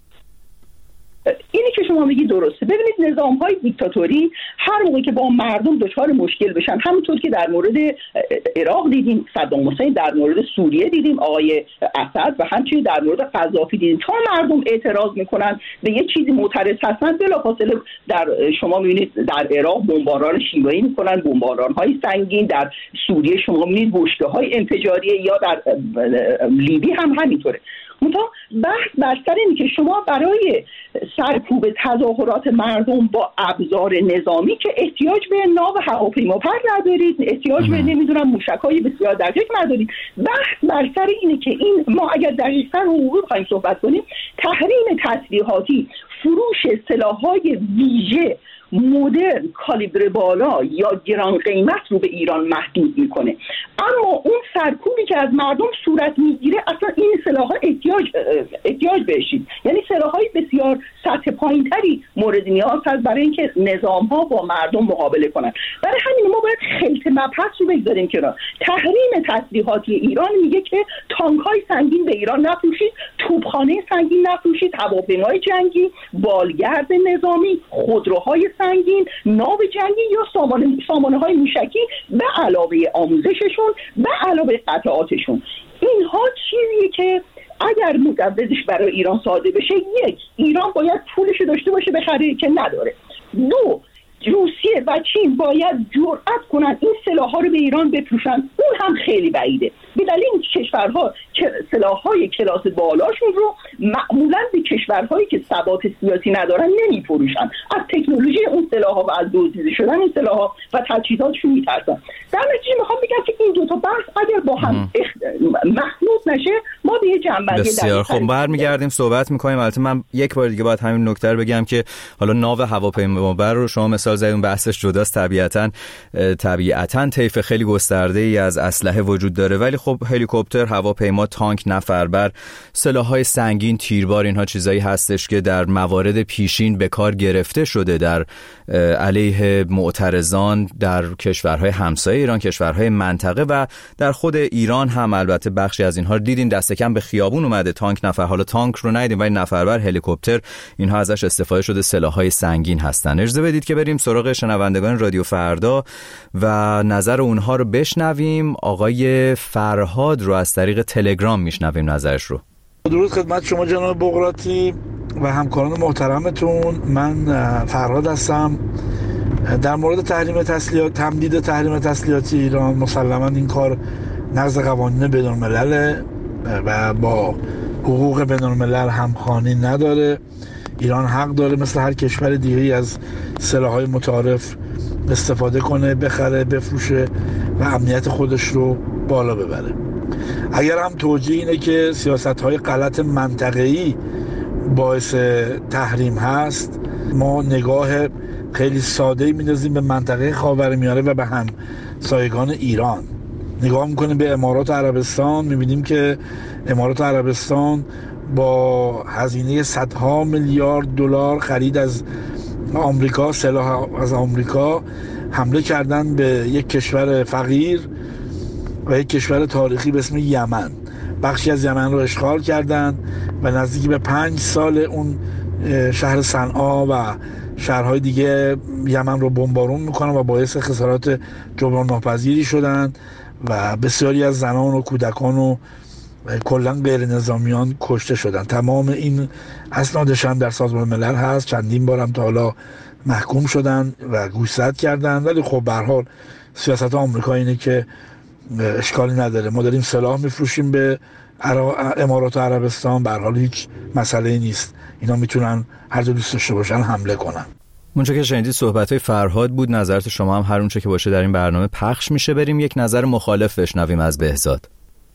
اینی که شما میگی درسته. ببینید نظام‌های دیکتاتوری هر موقعی که با مردم دچار مشکل بشن، همونطور که در مورد عراق دیدیم، صدام حسین، در مورد سوریه دیدیم آقای اسد و همچنین در مورد قذافی دیدیم، تا مردم اعتراض میکنن به یه چیزی معترض هستن بلافاصله در شما میبینید در عراق بمباران شیوایی میکنن، بمباران‌های سنگین، در سوریه شما میبینید بشکه‌های انفجاریه، یا در لیبی هم همینطوره. منتها بحث بر سر اینه که شما برای سرکوب تظاهرات مردم با ابزار نظامی که احتیاج به ناو هواپیماپر ندارید، احتیاج به نمیدونم موشک‌های بسیار دقیق ندارید. بحث بر سر اینه که این ما اگر دقیقاً حقوقی بخوایم صحبت کنیم، تحریم تسلیحاتی، فروش سلاح‌های ویژه مدرن کالیبر بالا یا گران قیمت رو به ایران محدود میکنه. اما اون سرکوبی که از مردم صورت میگیره اصلا این سلاح‌ها احتیاج احتیاج بهشید، یعنی سلاح‌های بسیار سطح پایینتری مورد نیاز هست برای اینکه نظام‌ها با مردم مقابله کنن. برای همین ما باید خلط مبحث رو بگذاریم کنار. تحریم تسلیحاتی ایران میگه که تانک‌های سنگین به ایران نفروشید، توپخانه سنگین نفروشید، هواپیمای جنگی، بالگرد نظامی، خودروهای سنگین، ناو جنگی یا سامانه سامانه های موشکی به علاوه آموزششون، به علاوه قطعاتشون. اینها چیزیه که اگر مجوزش برای ایران صادر بشه، یک، ایران باید پولش داشته باشه بخره که نداره. دو، روسیه و چین باید جرأت کنن این سلاح‌ها رو به ایران بفروشن، اون هم خیلی بعیده. به دلیل این کشورها سلاح‌های کلاس بالاشون رو معمولاً به کشورهایی که ثبات سیاسی ندارن نمی‌فروشن. از تکنولوژی اون سلاح‌ها و از دزدیده شدن این سلاح‌ها و تجهیزاتشون می‌ترسن. در نتیجه می‌خوام بگم که این دو تا بحث اگر با هم اخ... مخلوط نشه، ما به یه جنبندی بسیار خب برمیگردیم صحبت می‌کنیم. البته من یک بار دیگه باید همین نکته رو بگم که حالا ناو هواپیمابر رو شما مثال زدید، بحثش جداست. طبیعتاً طبیعتاً طیف خیلی گسترده‌ای از اسلحه وجود داره، ولی خب هلیکوپتر، هواپیما، تانک، نفربر، سلاح‌های سنگین، تیربار، اینها چیزایی هستش که در موارد پیشین به کار گرفته شده در علیه معترضان در کشورهای همسایه ایران، کشورهای منطقه و در خود ایران هم. البته بخشی از اینها رو دیدیم دست کم به خیابون اومده، تانک، نفر حالا تانک رو ندیدیم ولی نفربر، هلیکوپتر، اینها ازش استفاده شده، سلاح‌های سنگین هستن. اجازه بدید که بریم سراغ شنوندگان رادیو فردا و نظر اونها رو بشنویم. آقای فرهاد رو از طریق تلگرام میشنویم نظرش رو. درود خدمت شما جناب بغراتی و همکاران محترمتون. من فرهاد هستم. در مورد تحریم تسلیحات، تمدید تحریم تسلیحاتی ایران، مسلما این کار نقض قوانین بین‌الملل و با حقوق بین‌الملل همخوانی نداره. ایران حق داره مثل هر کشور دیگه‌ای از سلاح‌های متعارف استفاده کنه، بخره، بفروشه و امنیت خودش رو بالا ببره. اگر هم توجیه اینه که سیاست‌های غلط منطقه‌ای باعث تحریم هست، ما نگاه خیلی ساده‌ای می‌اندازیم به منطقه خاورمیانه و به هم سایگان ایران. نگاه می‌کنیم به امارات عربستان، می‌بینیم که امارات عربستان با هزینه صدها میلیارد دلار خرید از آمریکا، سلاح از آمریکا، حمله کردن به یک کشور فقیر و یک کشور تاریخی به اسم یمن. بخشی از یمن رو اشغال کردن و نزدیک به پنج سال اون شهر صنعا و شهرهای دیگه یمن رو بمبارون میکنن و باعث خسارات جبران ناپذیری شدن و بسیاری از زنان و کودکان و کلاً غیر نظامیان کشته شدن. تمام این اسنادش هم در سازمان ملل هست، چندین بارم تا حالا محکوم شدن و گوشزد کردن. ولی خب به هر حال سیاست آمریکا اینه که اشکالی نداره، ما داریم سلاح میفروشیم به امارات عربستان، به هر حال هیچ مسئله‌ای نیست، اینا میتونن هر جا دوست داشته باشن حمله کنن. اونجا که شنیدید صحبت‌های فرهاد بود، نظرت شما هم هر اونچه که باشه در این برنامه پخش میشه. بریم یک نظر مخالف بشنویم از بهزاد.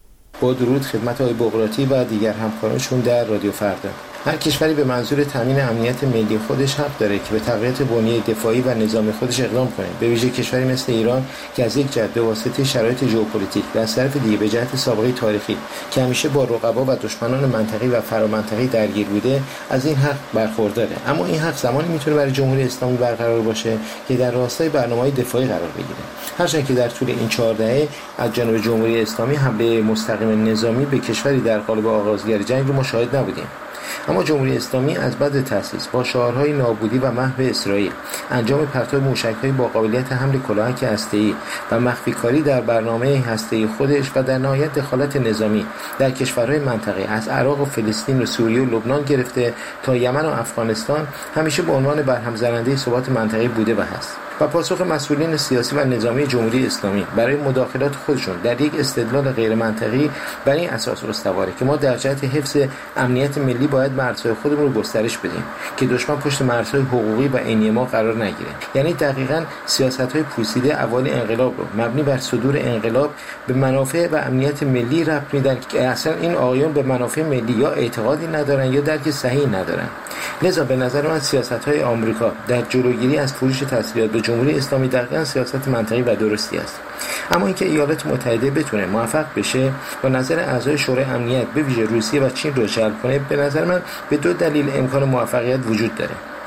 با درود خدمت آقای بغراتی و دیگر همکارانشون در رادیو فردا. هر کشوری به منظور تامین امنیت ملی خودش حق داره که به تقویت بنیه دفاعی و نظامی خودش اقدام کنه، به ویژه کشوری مثل ایران که از یک جهت به واسطه شرایط ژئوپلیتیک و از طرف دیگه به جهت سابقه تاریخی که همیشه با رقبا و دشمنان منطقی و فرامنطقی درگیر بوده از این حق برخورداره. اما این حق زمانی میتونه برای جمهوری اسلامی برقرار باشه که در راستای برنامه‌های دفاعی قرار بگیره. هرچند که در طول این چهار دهه از جانب جمهوری اسلامی حمله مستقیم نظامی به کشوری در قالب آغازگر جنگ رو مشاهده نبودیم. اما جمهوری اسلامی از بعد تأسیس با شعارهای نابودی و محو اسرائیل، انجام پرتاب موشک‌های با قابلیت حمل کلاهک هسته‌ای و مخفی کاری در برنامه هسته‌ای خودش و در نهایت دخالت نظامی در کشورهای منطقه از عراق و فلسطین و سوریه و لبنان گرفته تا یمن و افغانستان همیشه به عنوان برهم زننده ثبات منطقه‌ای بوده و هست. و پاسخ مسئولین سیاسی و نظامی جمهوری اسلامی برای مداخلات خودشون در یک استدلال غیر منطقی بر این اساس استواره که ما در جهت حفظ امنیت ملی باید مرزهای خودمون رو گسترش بدیم که دشمن پشت مرزهای حقوقی و عینی ما قرار نگیره. یعنی دقیقاً سیاست‌های پوسیده اول انقلاب رو مبنی بر صدور انقلاب به منافع و امنیت ملی ربط میدن که اصلا این آقایون به منافع ملی یا اعتقادی ندارن یا درک صحیح ندارن. لذا به نظر من سیاست‌های آمریکا در جلوگیری از فروش تسلیحات به جمهوری اسلامی دقیقاً سیاست منطقی و درستی است. اما اینکه ایالات متحده بتونه موفق بشه با نظر اعضای شورای امنیت به ویژه روسیه و چین رو جلب کنه، به نظر من به دو دلیل امکان موفقیت وجود داره.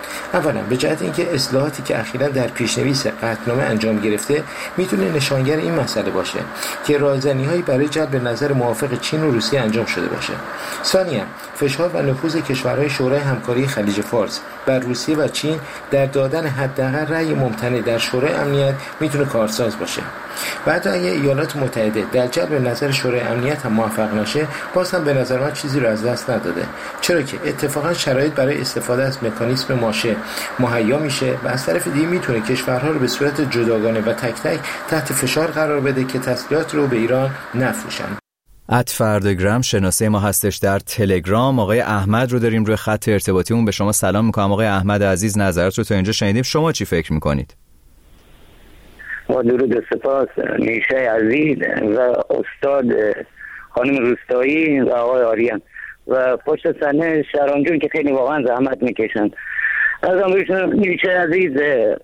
اولا به جهت اینکه اصلاحاتی که اخیراً در پیشنویس قطعنامه انجام گرفته میتونه نشانگر این مسئله باشه که رایزنی‌هایی برای جلب نظر موافق چین و روسیه انجام شده باشه. ثانیاً فشار و نفوذ کشورهای شورای همکاری خلیج فارس بر روسیه و چین در دادن حداقل رأی ممتنع در شورای امنیت میتونه کارساز باشه. بعد اگه ایالات متحده در جلب نظر شورای امنیت هم موفق نشه، باز هم به نظر من چیزی رو از دست نداده، چرا که اتفاقا شرایط برای استفاده از مکانیزم ماشه مهیا میشه و از طرف دیگه میتونه کشورها رو به صورت جداگانه و تک تک تحت فشار قرار بده که تسلیحات رو به ایران نفروشن. ات فردگرام شناسه ما هستش در تلگرام. آقای احمد رو داریم روی خط ارتباطیمون. به شما سلام میکنم آقای احمد عزیز، نظرت رو تا اینجا شنیدیم، شما چی فکر میکنید؟ با درود سپاس نیشه عزیز و استاد خانم روستایی و آقای آریان و پشت صحنه شهرام جون که خیلی واقعا زحمت میکشن. از امروز نیشه عزیز،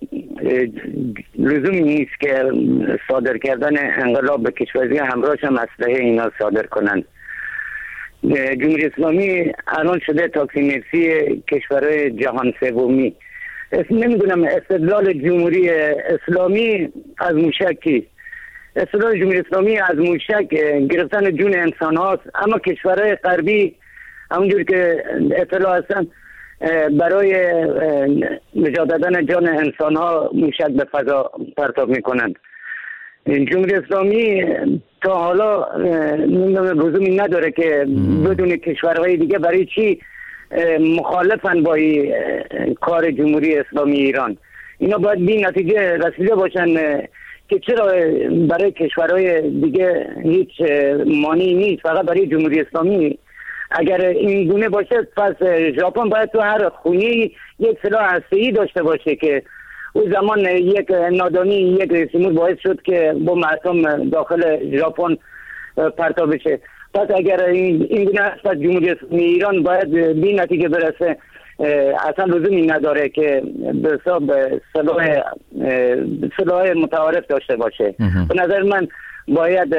لزومی نیست که صادر کردن انقلاب به کشورهای همراهش هم اسلحه اینا صادر کنند. جمهوری اسلامی الان شده تاکسی مرسی کشورهای جهان سومی. نمیدونم استدلال جمهوری اسلامی از موشکی استدلال جمهوری اسلامی از موشک گرفتن جون انسان هاست، اما کشورهای غربی همونجور که اطلاع هستن برای نجات دادن جان انسان ها موشک به فضا پرتاب میکنند. جمهوری اسلامی تا حالا لزومی نداره که بدون کشورهای دیگه برای چی مخالفن با کار جمهوری اسلامی ایران. اینا باید بی نتیجه رسیده باشن که چرا برای کشورهای دیگه هیچ مانعی نیست، فقط برای جمهوری اسلامی. اگر این گونه باشه پس ژاپن باید تو هر خونه یک سلاح هسته‌ای داشته باشه که اون زمان یک نادانی یک رئیس جمهور باعث شد که با اتم داخل ژاپن پرتاب بشه. پس اگر این این گونه است جمهوری اسلامی ایران باید بی نتیجه برسه، اصلا لزومی نداره که به حساب سلاح سلاح متعارف داشته باشه. به نظر من باید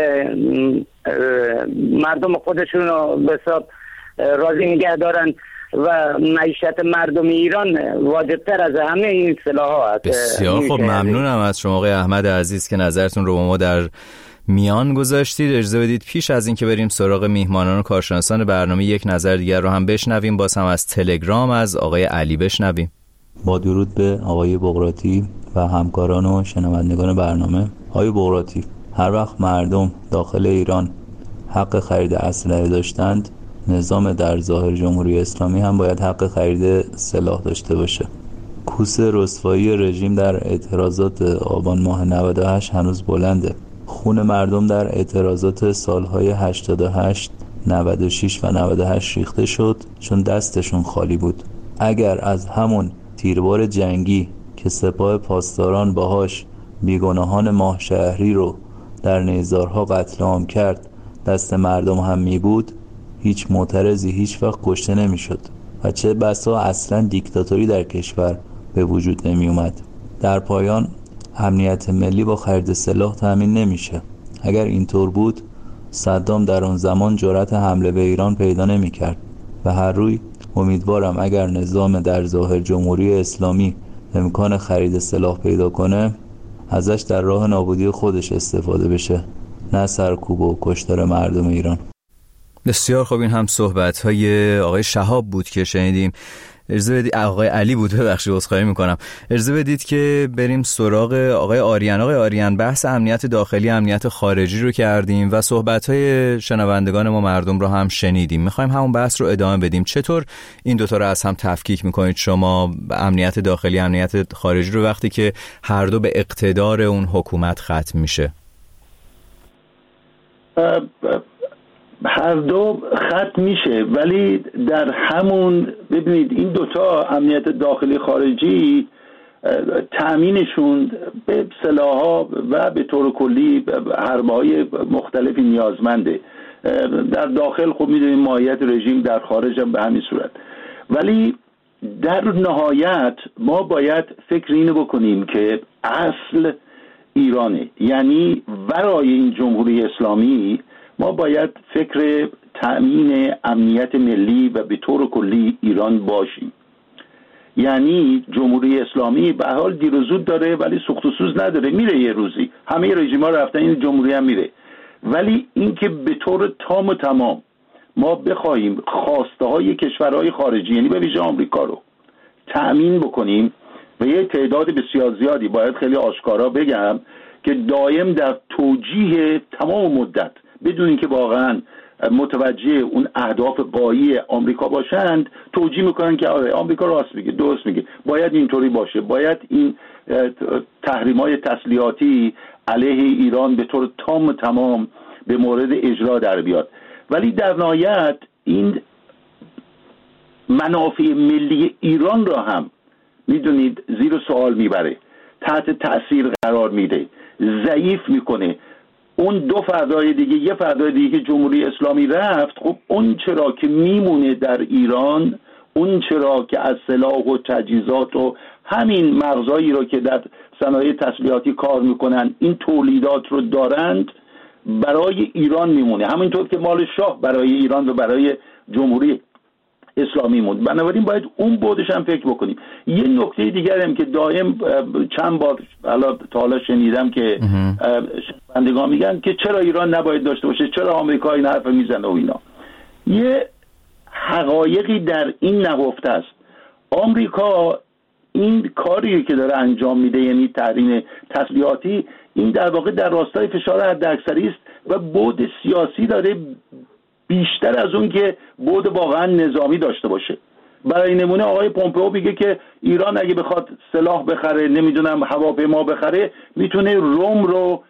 مردم خودشون رو به حساب راضی نگه دارن و معیشت مردم ایران واجبتر از همه این سلاحات. بسیار خب، ممنونم از شما آقای احمد عزیز که نظرتون رو با ما در میان گذاشتید. اجازه بدید پیش از اینکه بریم سراغ میهمانان و کارشناسان برنامه یک نظر دیگر رو هم بشنویم، باز هم از تلگرام از آقای علی بشنویم. با درود به آقای بغراتی و همکاران و شنوندگان برنامه. آقای بغراتی، هر وقت مردم داخل ایران حق خرید اسلحه داشتند، نظام در ظاهر جمهوری اسلامی هم باید حق خرید سلاح داشته باشه. کوس رسوایی رژیم در اعتراضات آبان ماه نود و هشت هنوز بلنده. خون مردم در اعتراضات سالهای هشتاد و هشت، نود و شش و نود و هشت ریخته شد چون دستشون خالی بود. اگر از همون تیربار جنگی که سپاه پاسداران باهاش بیگناهان ماه شهری رو در نیزارها قتل عام کرد دست مردم هم می بود، هیچ معترضی هیچ وقت کشته نمی شد و چه بسا اصلا دیکتاتوری در کشور به وجود نمی اومد. در پایان امنیت ملی با خرید سلاح تامین نمیشه. اگر اینطور بود صدام در اون زمان جرأت حمله به ایران پیدا نمی کرد و هر روی امیدوارم اگر نظام در ظاهر جمهوری اسلامی امکان خرید سلاح پیدا کنه ازش در راه نابودی خودش استفاده بشه، نه سرکوب و کشتار مردم ایران. بسیار خوب، این هم صحبت‌های آقای شهاب بود که شنیدیم. اجازه بدید آقای علی بود، ببخشید عذرخواهی میکنم. اجازه بدید که بریم سراغ آقای آریان. آقای آریان، بحث امنیت داخلی، امنیت خارجی رو کردیم و صحبت‌های شنوندگان ما مردم رو هم شنیدیم. می‌خوایم همون بحث رو ادامه بدیم. چطور این دوتا رو از هم تفکیک میکنید شما، امنیت داخلی، امنیت خارجی رو، وقتی که هر دو به اقتدار اون حکومت ختم میشه؟ هر دو ختم میشه، ولی در همون ببینید این دوتا امنیت داخلی خارجی تأمینشون به سلاح‌ها و به طور کلی حربه‌های مختلفی نیازمنده. در داخل خب میدونید ماهیت رژیم، در خارج هم به همین صورت. ولی در نهایت ما باید فکر اینو بکنیم که اصل ایرانه، یعنی ورای این جمهوری اسلامی ما باید فکر تأمین امنیت ملی و به طور کلی ایران باشیم. یعنی جمهوری اسلامی به حال دیر و زود داره ولی سوخت و سوز نداره، میره یه روزی، همه رژیم‌ها رفتن، این جمهوری هم میره. ولی اینکه به طور تام و تمام ما بخوایم خواسته های کشورهای خارجی یعنی به ویژه آمریکا رو تأمین بکنیم و یه تعداد بسیار زیادی، باید خیلی آشکارا بگم که دائم در توجیه تمام مدت بدون اینکه واقعا متوجه اون اهداف غایی آمریکا باشند توجیه میکنن که آره آمریکا راست میگه، درست میگه، باید اینطوری باشه، باید این تحریم‌های تسلیحاتی علیه ایران به طور تام و تمام به مورد اجرا در بیاد. ولی در نهایت این منافع ملی ایران را هم میدونید زیر سوال میبره، تحت تأثیر قرار میده، ضعیف میکنه. اون دو فردای دیگه، یه فردای دیگه که جمهوری اسلامی رفت، خب اون چرا که میمونه در ایران، اون چرا که از سلاح و تجهیزات و همین مغزایی رو که در صنایع تسلیحاتی کار میکنن این تولیدات رو دارند برای ایران میمونه، همینطور که مال شاه برای ایران و برای جمهوری اسلامی موند. بنابراین باید اون بودش هم فکر بکنیم. یه نکته دیگر هم که دائم چند بار حالا تا حالا شنیدم که شنوندگان میگن که چرا ایران نباید داشته باشه، چرا آمریکا این حرف میزنه و اینا. یه حقایقی در این نهفته است. آمریکا این کاری که داره انجام میده یعنی تحریم تسلیحاتی، این در واقع در راستای فشار حداکثری است و بعد سیاسی داره بیشتر از اون که بعد واقعا نظامی داشته باشه. برای نمونه آقای پومپئو میگه که ایران اگه بخواد سلاح بخره، نمیدونم هواپیما بخره، میتونه روم رو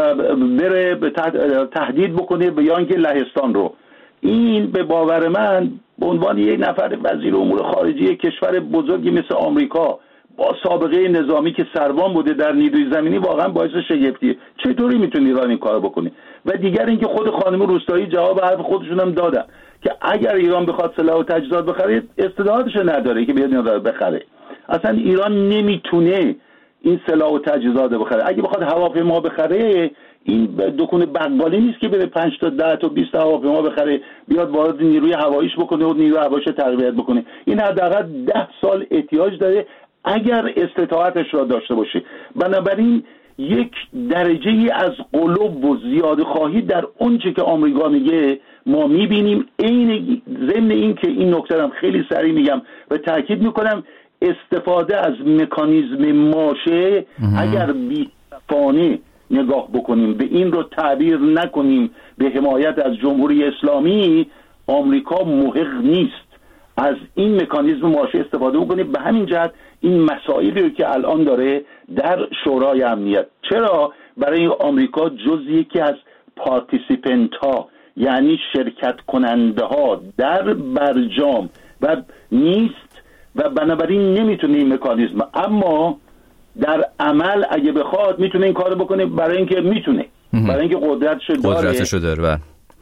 بره به تهدید بکنه به یا اینکه لهستان رو. این به باور من به عنوان یک نفر وزیر امور خارجه کشور بزرگی مثل آمریکا با سابقه نظامی که سروان بوده در نیروی زمینی واقعا باعث شگفتیه. چطوری میتونه ایران این کارو بکنه؟ و دیگر اینکه خود خانم روستایی جواب حرف خودشون هم دادن که اگر ایران بخواد سلاح و تجهیزات بخره استعدادش نداره که بیاد اینا بخره. اصلا ایران نمیتونه این سلاح و تجهیزات بخره. اگه بخواد هواپیما بخره، این دکون بقالی نیست که بره پنج تا ده تا بیست تا هواپیما بخره بیاد وارد نیروی هواییش بکنه و نیروی هواییش تقویت بکنه. این حداقل ده سال احتیاج داره اگر استطاعتش را داشته باشه. بنابراین یک درجه ای از قلوب و زیاده خواهی در اونچه که آمریکا میگه ما میبینیم. این ضمن این که این نکته هم خیلی سریع میگم و تاکید میکنم، استفاده از مکانیزم ماشه اگر بی‌صفانه نگاه بکنیم، به این رو تعبیر نکنیم به حمایت از جمهوری اسلامی، آمریکا محق نیست از این مکانیزم ماشه استفاده بکنه. به همین جهت این مسائلی رو که الان داره در شورای امنیت، چرا برای آمریکا جز یکی از پارتیسیپنت ها یعنی شرکت کننده ها در برجام و نیست و بنابراین نمیتونه این مکانیزم، اما در عمل اگه بخواد میتونه این کارو بکنه برای اینکه میتونه برای اینکه قدرتشو داره قدرتشو داره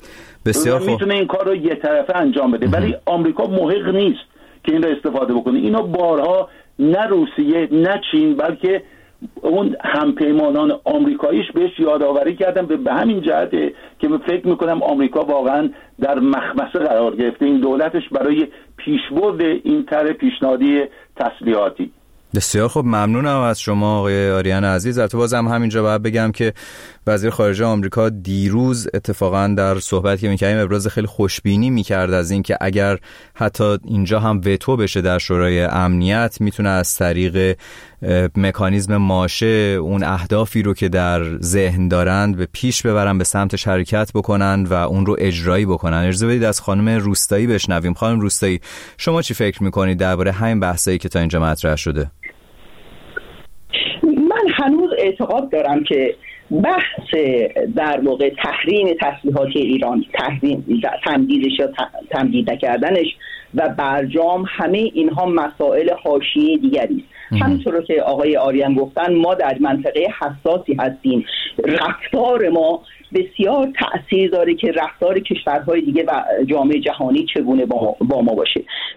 بسیار خوب میتونه این کارو یک طرفه انجام بده. ولی آمریکا محق نیست که این رو استفاده بکنه. اینا بارها نه روسیه نه چین بلکه اون همپیمانان آمریکاییش بهش یادآوری کردن. به همین جهته که من فکر میکنم آمریکا واقعا در مخمصه قرار گرفته این دولتش برای پیشبرد این طرح پیشنهادی تسلیحاتی. بسیار خوب، ممنونم از شما آقای آریان عزیز. البته بازم همینجا باید بگم که وزیر خارجه آمریکا دیروز اتفاقا در صحبتی که می‌کردیم ابراز خیلی خوشبینی می‌کرد از این که اگر حتی اینجا هم وتو بشه در شورای امنیت، میتونه از طریق مکانیزم ماشه اون اهدافی رو که در ذهن دارند به پیش ببرن، به سمتش حرکت بکنن و اون رو اجرایی بکنن. اجازه بدید از خانم روستایی بشنویم. خانم روستایی، شما چی فکر می‌کنید درباره همین بحثایی که تا اینجا مطرح شده؟ من هنوز اعتقاد دارم که بحث در واقع تحریم تسلیحاتی ایران، تحریم تمدیدش یا تمدید نکردنش و برجام، همه اینها مسائل حاشیه دیگری است. همونطور که آقای آریان گفتن ما در منطقه حساسی هستیم. رفتار ما بسیار تأثیر داره که رفتار کشورهای دیگه و جامعه جهانی چگونه با ما باشه. ببینید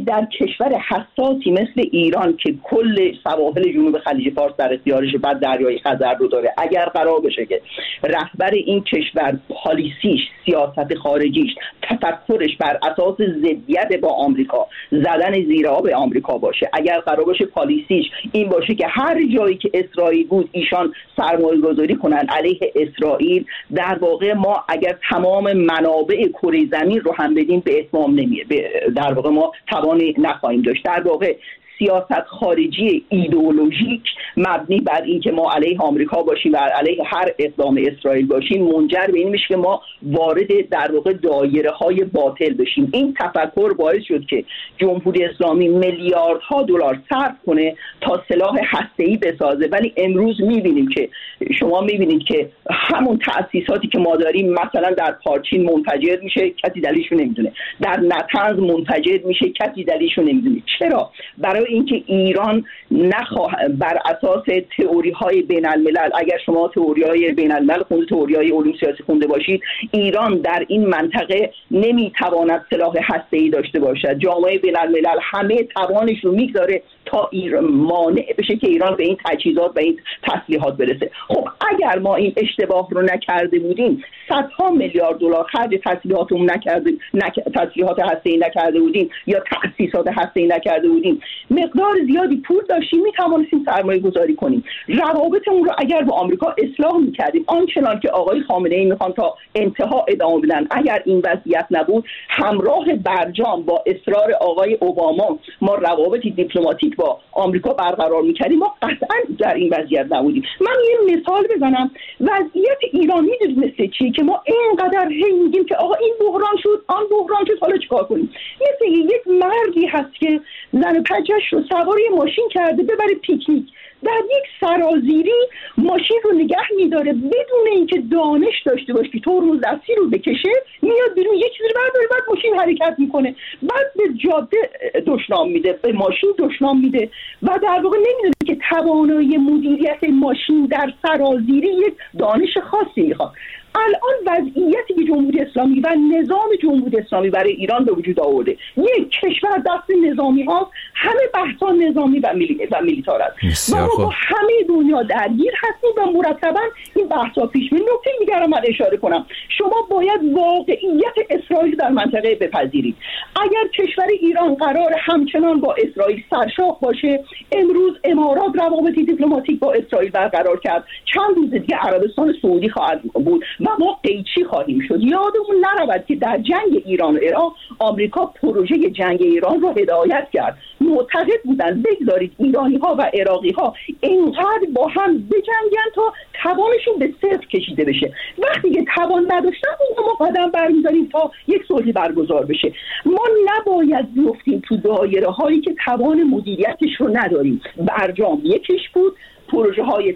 در کشور حساسی مثل ایران که کل سواحل جنوب خلیج فارس در اختیارش، بعد دریای خزر رو داره، اگر قرار بشه که رهبر این کشور پالیسیش، سیاست خارجیش، تفکرش بر اساس ضدیت با آمریکا، زدن زیر آب آمریکا باشه، اگر قرار باشه پالیسیش این باشه که هر جایی که اسرائیل بود ایشان سرمایه گذاری کنن علیه اسرائیل، در واقع ما اگر تمام منابع کره زمین رو هم بدیم به اتمام نمیه، در واقع ما توانی نخواهیم داشت. در واقع سیاست خارجی ایدئولوژیک مبنی بر این که ما علیه آمریکا باشیم و علیه هر اقدام اسرائیل باشیم منجر به این میشه که ما وارد در واقع دایره های باطل بشیم. این تفکر باعث شد که جمهوری اسلامی میلیاردها دلار صرف کنه تا سلاح هسته‌ای بسازه، ولی امروز میبینیم که شما میبینید که همون تأسیساتی که ما داریم مثلا در پارچین منفجر میشه، کسی دلیلشو نمیدونه، در نطنز منفجر میشه، کسی دلیلشو نمیدونه. چرا؟ برای اینکه ایران نخواه بر اساس تئوری های بین الملل، اگر شما تئوری های بین الملل خونده، تئوری های علوم سیاسی خونده باشید، ایران در این منطقه نمیتواند سلاح هسته‌ای داشته باشد. جامعه بین الملل همه توانش رو میگذاره تا ایران مانع بشه که ایران به این تجهیزات و این تسلیحات برسه. خب اگر ما این اشتباه رو نکرده بودیم، صدها میلیارد دلار خرج تسلیحاتمون نکردیم، نک... تسلیحات هسته‌ای نکرده بودیم یا تأسیسات هسته‌ای نکرده بودیم، مقدار زیادی پول داشتیم، میتوانستیم سرمایه گذاری کنیم. روابطمون رو اگر با آمریکا اصلاح میکردیم، آنچنان که آقای خامنه‌ای میخوان تا انتها ادامه بدن، اگر این وضعیت نبود، همراه برجام با اصرار آقای اوباما ما روابط دیپلماتیک با آمریکا برقرار میکردیم، ما قطعا در این وضعیت نبودیم. من یه مثال بزنم، وضعیت ایران میدونید مثل چیه که ما اینقدر هی میگیم که آقا این بحران شد، آن بحران شد، حالا چیکار کنیم؟ مثل یک مردی هست که زن پجش رو سواری ماشین کرده ببره پیکنیک، در یک سرازیری ماشین رو نگه میداره بدون اینکه دانش داشته باشه که ترمز دستی رو بکشه، میاد بیرون یه چیزی رو برداره، بعد ماشین حرکت میکنه، بعد به جاده دشنام میده، به ماشین دشنام میده و در واقع نمیدونه که توانایی مدیریت ماشین در سرازیری یک دانش خاصی میخواد. الان وضعیتی که جمهوری اسلامی و نظام جمهوری اسلامی برای ایران به وجود آورده، یک کشور دست نظامی ها، همه بحثا نظامی و, میلی و میلیتار است و ما با همه دنیا درگیر هستیم و مرتبا این بحثا پیش میره. نکته دیگر من اشاره کنم، شما باید واقعیت اسرائیل در منطقه بپذیرید. اگر کشور ایران قرار همچنان با اسرائیل سرشاخ باشه، امروز امارات روابط دیپلماتیک با اسرائیل برقرار کرد، چند روز دیگه عربستان سعودی خواهد بود و ما قیچی خواهیم شد. یادمون نرود که در جنگ ایران و عراق آمریکا پروژه جنگ ایران رو هدایت کرد. معتقد بودن بگذارید ایرانی ها و عراقی ها اینقدر با هم بجنگن تا توانشون به صفر کشیده بشه. وقتی که توان نداشتن ما قدم برمی‌داریم تا یک صلح برگزار بشه. ما نباید بیفتیم تو دایره هایی که توان مدیریتش رو نداریم. برجام یکیش بود، پروژه های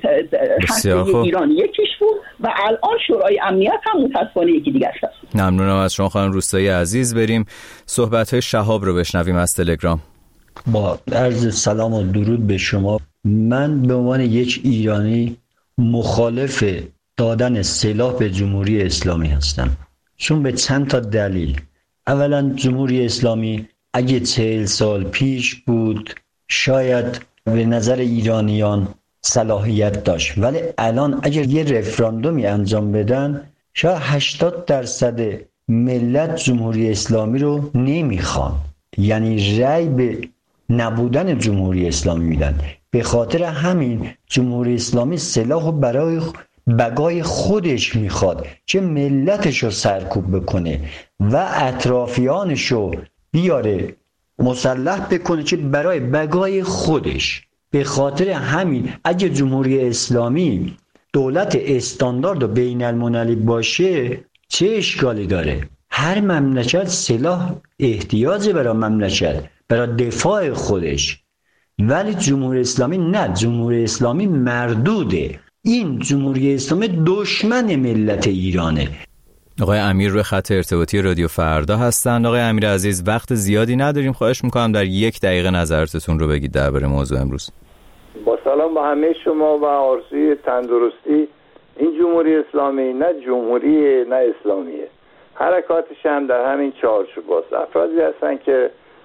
هسته ایران یکیش بود و الان شورای امنیت هم متاسفانه یکی دیگه است. ممنونم از شما خانم روستایی عزیز. بریم صحبت های شهاب رو بشنویم از تلگرام. با عرض سلام و درود به شما. من به عنوان یک ایرانی مخالف دادن سلاح به جمهوری اسلامی هستم، چون به چند تا دلیل. اولا جمهوری اسلامی اگه چهل سال پیش بود شاید به نظر ایرانیان صلاحیت داشت، ولی الان اگر یه رفراندومی انجام بدن شاید هشتاد درصد ملت جمهوری اسلامی رو نمیخوان، یعنی رأی به نبودن جمهوری اسلامی میدن. به خاطر همین جمهوری اسلامی سلاح برای بقای خودش میخواد که ملتش رو سرکوب بکنه و اطرافیانش رو بیاره مسلح بکنه که برای بقای خودش. به خاطر همین اگه جمهوری اسلامی دولت استاندارد و بین المللی باشه چه اشکالی داره؟ هر مملکت سلاح احتیاجه برای مملکت، برای دفاع خودش، ولی جمهوری اسلامی نه. جمهوری اسلامی مردوده. این جمهوری اسلامی دشمن ملت ایرانه. آقای امیر روی خط ارتباطی رادیو فردا هستند. آقای امیر عزیز، وقت زیادی نداریم، خواهش میکنم در یک دقیقه نظرتون رو بگید درباره موضوع امروز. با سلام به همه شما و آرزوی تندرستی. این جمهوری اسلامی نه جمهوری نه اسلامیه، حرکاتش هم در همین چارچوب است. افرادی هستن که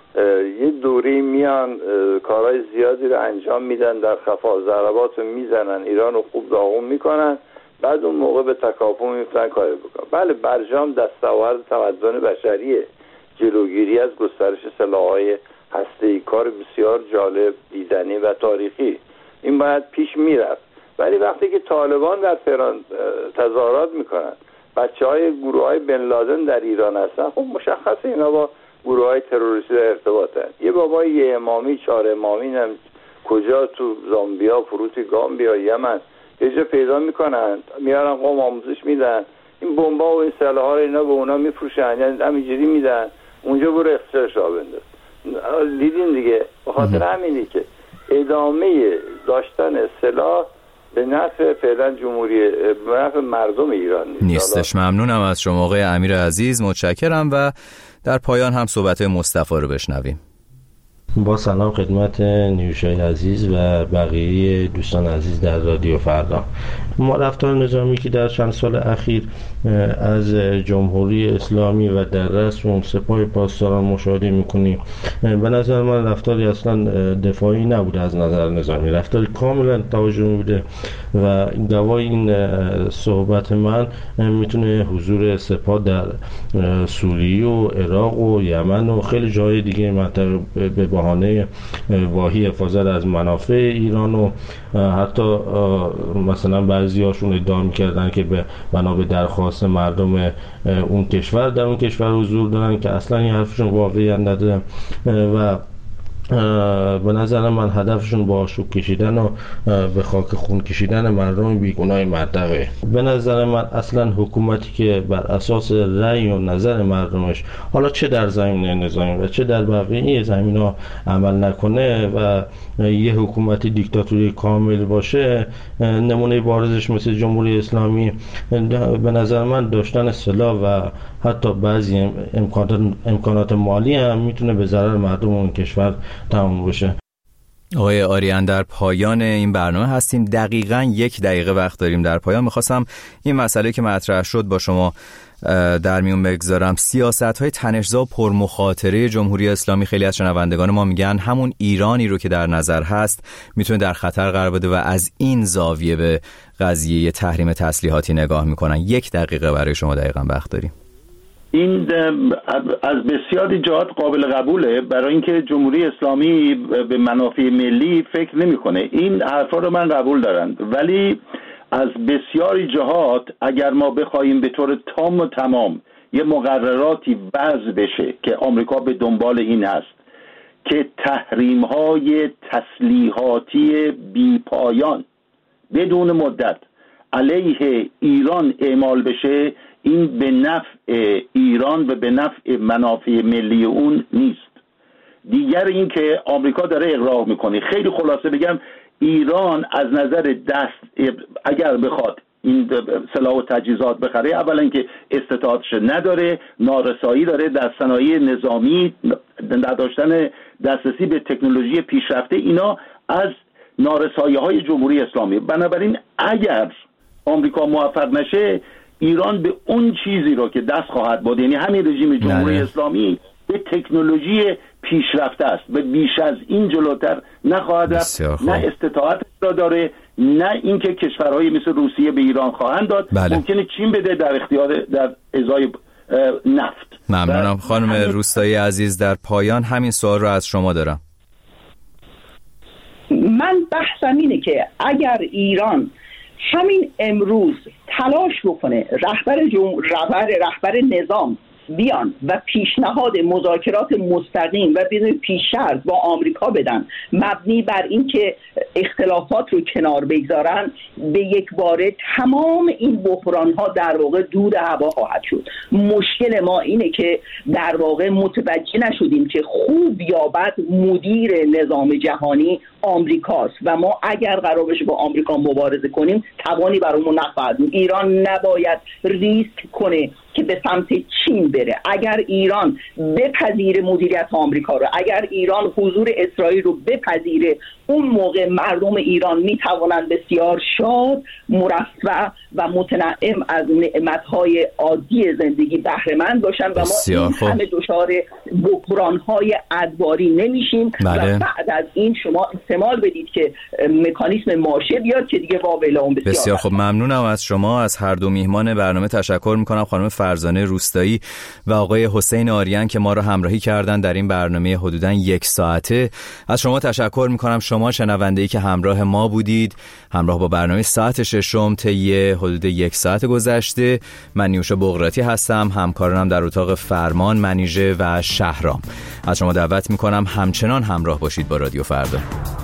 یه دوری میان کارهای زیادی رو انجام میدن، در خفا ضربات رو میزنن، ایران رو خوب داغون میکنن، بعد اون موقع به تکاپو میفتن کاری بکنن. بله برجام دستاورد تمدن بشریه، جلوگیری از گسترش سلاح‌های هسته‌ای، کار بسیار جالب، دیدنی و تاریخی، این باید پیش میرفت. ولی وقتی که طالبان در تهران تظاهرات میکنن، بچه‌های گروه‌های بن لادن در ایران هستن، خب مشخصه اینا با گروه‌های تروریستی در ارتباطن. یه بابای یه امامی چهار امامی هم کجا تو زامبیا، فروت گامبیا، یمن یه جا پیدا میکنن، میارن قوم آموزش میدن، این بمبا و این سلاح‌ها رو اینا به اونا میفروشن، یعنی همینجوری میدن اونجا برو اختصارش را بنداز. دیدین دیگه، به خاطر همینی که ادامه داشتن سلاح به نفع فعلا جمهوری، به نفع مردم ایران نیستش. ممنونم از شما آقای امیر عزیز، متشکرم و در پایان هم صحبت مصطفی رو بشنویم. با سلام خدمت نیوشای عزیز و بقیه دوستان عزیز در رادیو فردا. ما رفتار نظامی که در چند سال اخیر از جمهوری اسلامی و در رأس اون سپاه پاسداران مشاهده میکنیم، به نظر من رفتاری اصلا دفاعی نبوده از نظر نظامی، رفتاری کاملا تهاجمی بوده و گواه این صحبت من میتونه حضور سپاه در سوریه و عراق و یمن و خیلی جای دیگه منطقه به بهانه واهی حفاظت از منافع ایران و حتی مثلا بعضی هاشون ادعا میکردن که به بنا به درخواست مردم اون کشور در اون کشور حضور دارن که اصلا این حرفشون واقعی نداره و به نظر من هدفشون با آشوب کشیدن و به خاک خون کشیدن مردم بیگناه منطقه. به نظر من اصلا حکومتی که بر اساس رأی و نظر مردمش، حالا چه در زمینه نظامی و چه در بقیه زمینه‌ها عمل نکنه و یه حکومتی دیکتاتوری کامل باشه، نمونه بارزش مثل جمهوری اسلامی به نظر من داشتن سلاح و حتی بعضی امکانات امکانات مالی هم میتونه به ضرر مردم اون کشور تمام بشه. آقای آریان در پایان این برنامه هستیم، دقیقاً یک دقیقه وقت داریم. در پایان میخواستم این مسئله که مطرح شد با شما در میون بگذارم. سیاست‌های تنش‌زا و پرمخاطره جمهوری اسلامی، خیلی از شنوندگان ما میگن همون ایرانی رو که در نظر هست میتونه در خطر قرار بده و از این زاویه به قضیه تحریم تسلیحاتی نگاه میکنن. یک دقیقه برای شما دقیقاً وقت داریم. این از بسیاری جهات قابل قبوله، برای اینکه جمهوری اسلامی به منافع ملی فکر نمیکنه. این حرفا رو من قبول دارم، ولی از بسیاری جهات اگر ما بخوایم به طور تام و تمام یه مقرراتی وضع بشه که آمریکا به دنبال این هست که تحریم‌های تسلیحاتی بی پایان بدون مدت علیه ایران اعمال بشه، این به نفع ایران و به نفع منافع ملی اون نیست. دیگر این که آمریکا داره اغراق میکنه. خیلی خلاصه بگم، ایران از نظر دست اگر بخواد این سلاح و تجهیزات بخره، اولا اینکه استطاعتش نداره، نارسایی داره در صنایع نظامی، نداشتن دسترسی به تکنولوژی پیشرفته، اینا از نارسایی‌های جمهوری اسلامی. بنابراین اگر آمریکا موفق نشه، ایران به اون چیزی رو که دست خواهد بود، یعنی همین رژیم جمهوری نه. اسلامی به تکنولوژی پیشرفته است و بیش از این جلوتر نخواهد رفت. نه استطاعت را داره، نه اینکه کشورهای مثل روسیه به ایران خواهند داد. بله. ممکنه چین بده در اختیار در ازای نفت. ممنونم خانم همین... روستایی عزیز. در پایان همین سوال رو از شما دارم. من بحثم اینه که اگر ایران همین امروز تلاش بکنه رهبر جم... رهبر رهبر نظام بیان و پیشنهاد مذاکرات مستقیم و بدون پیش شرط با آمریکا بدن، مبنی بر اینکه اختلافات رو کنار بگذارن، به یک باره تمام این بحران ها در واقع دود هوا خواهد شد. مشکل ما اینه که در واقع متوجه نشدیم که خوب یا بد مدیر نظام جهانی آمریکاست و ما اگر قرار بشه با آمریکا مبارزه کنیم توانی برامون نخواهد بود. ایران نباید ریسک کنه که به سمت چین بره. اگر ایران بپذیره مدیریت آمریکا رو، اگر ایران حضور اسرائیل رو بپذیره، اون موقع مردم ایران میتوانند بسیار شاد، مرفه و متنعم از نعمتهای عادی زندگی بهره مند باشن و ما این همه دچار بحرانهای ادواری نمیشیم. بله. و بعد از این شما احتمال بدید که مکانیسم ماشه بیاد که دیگه واویلا اون بسیار بسیار خب. ممنونم از شما. از هر دو میهمان برنامه تشکر میکنم، خانم فرزانه روستایی و آقای حسین آریان که ما رو همراهی کردن در این برنامه حدوداً یک ساعته. از شما تشکر میکنم، شما شنونده‌ای که همراه ما بودید، همراه با برنامه ساعت ششم طی حدود یک ساعت گذشته. من نیوشا بقراتی هستم، همکارانم در اتاق فرمان منیژه و شهرام. از شما دعوت میکنم همچنان همراه باشید با رادیو فردا.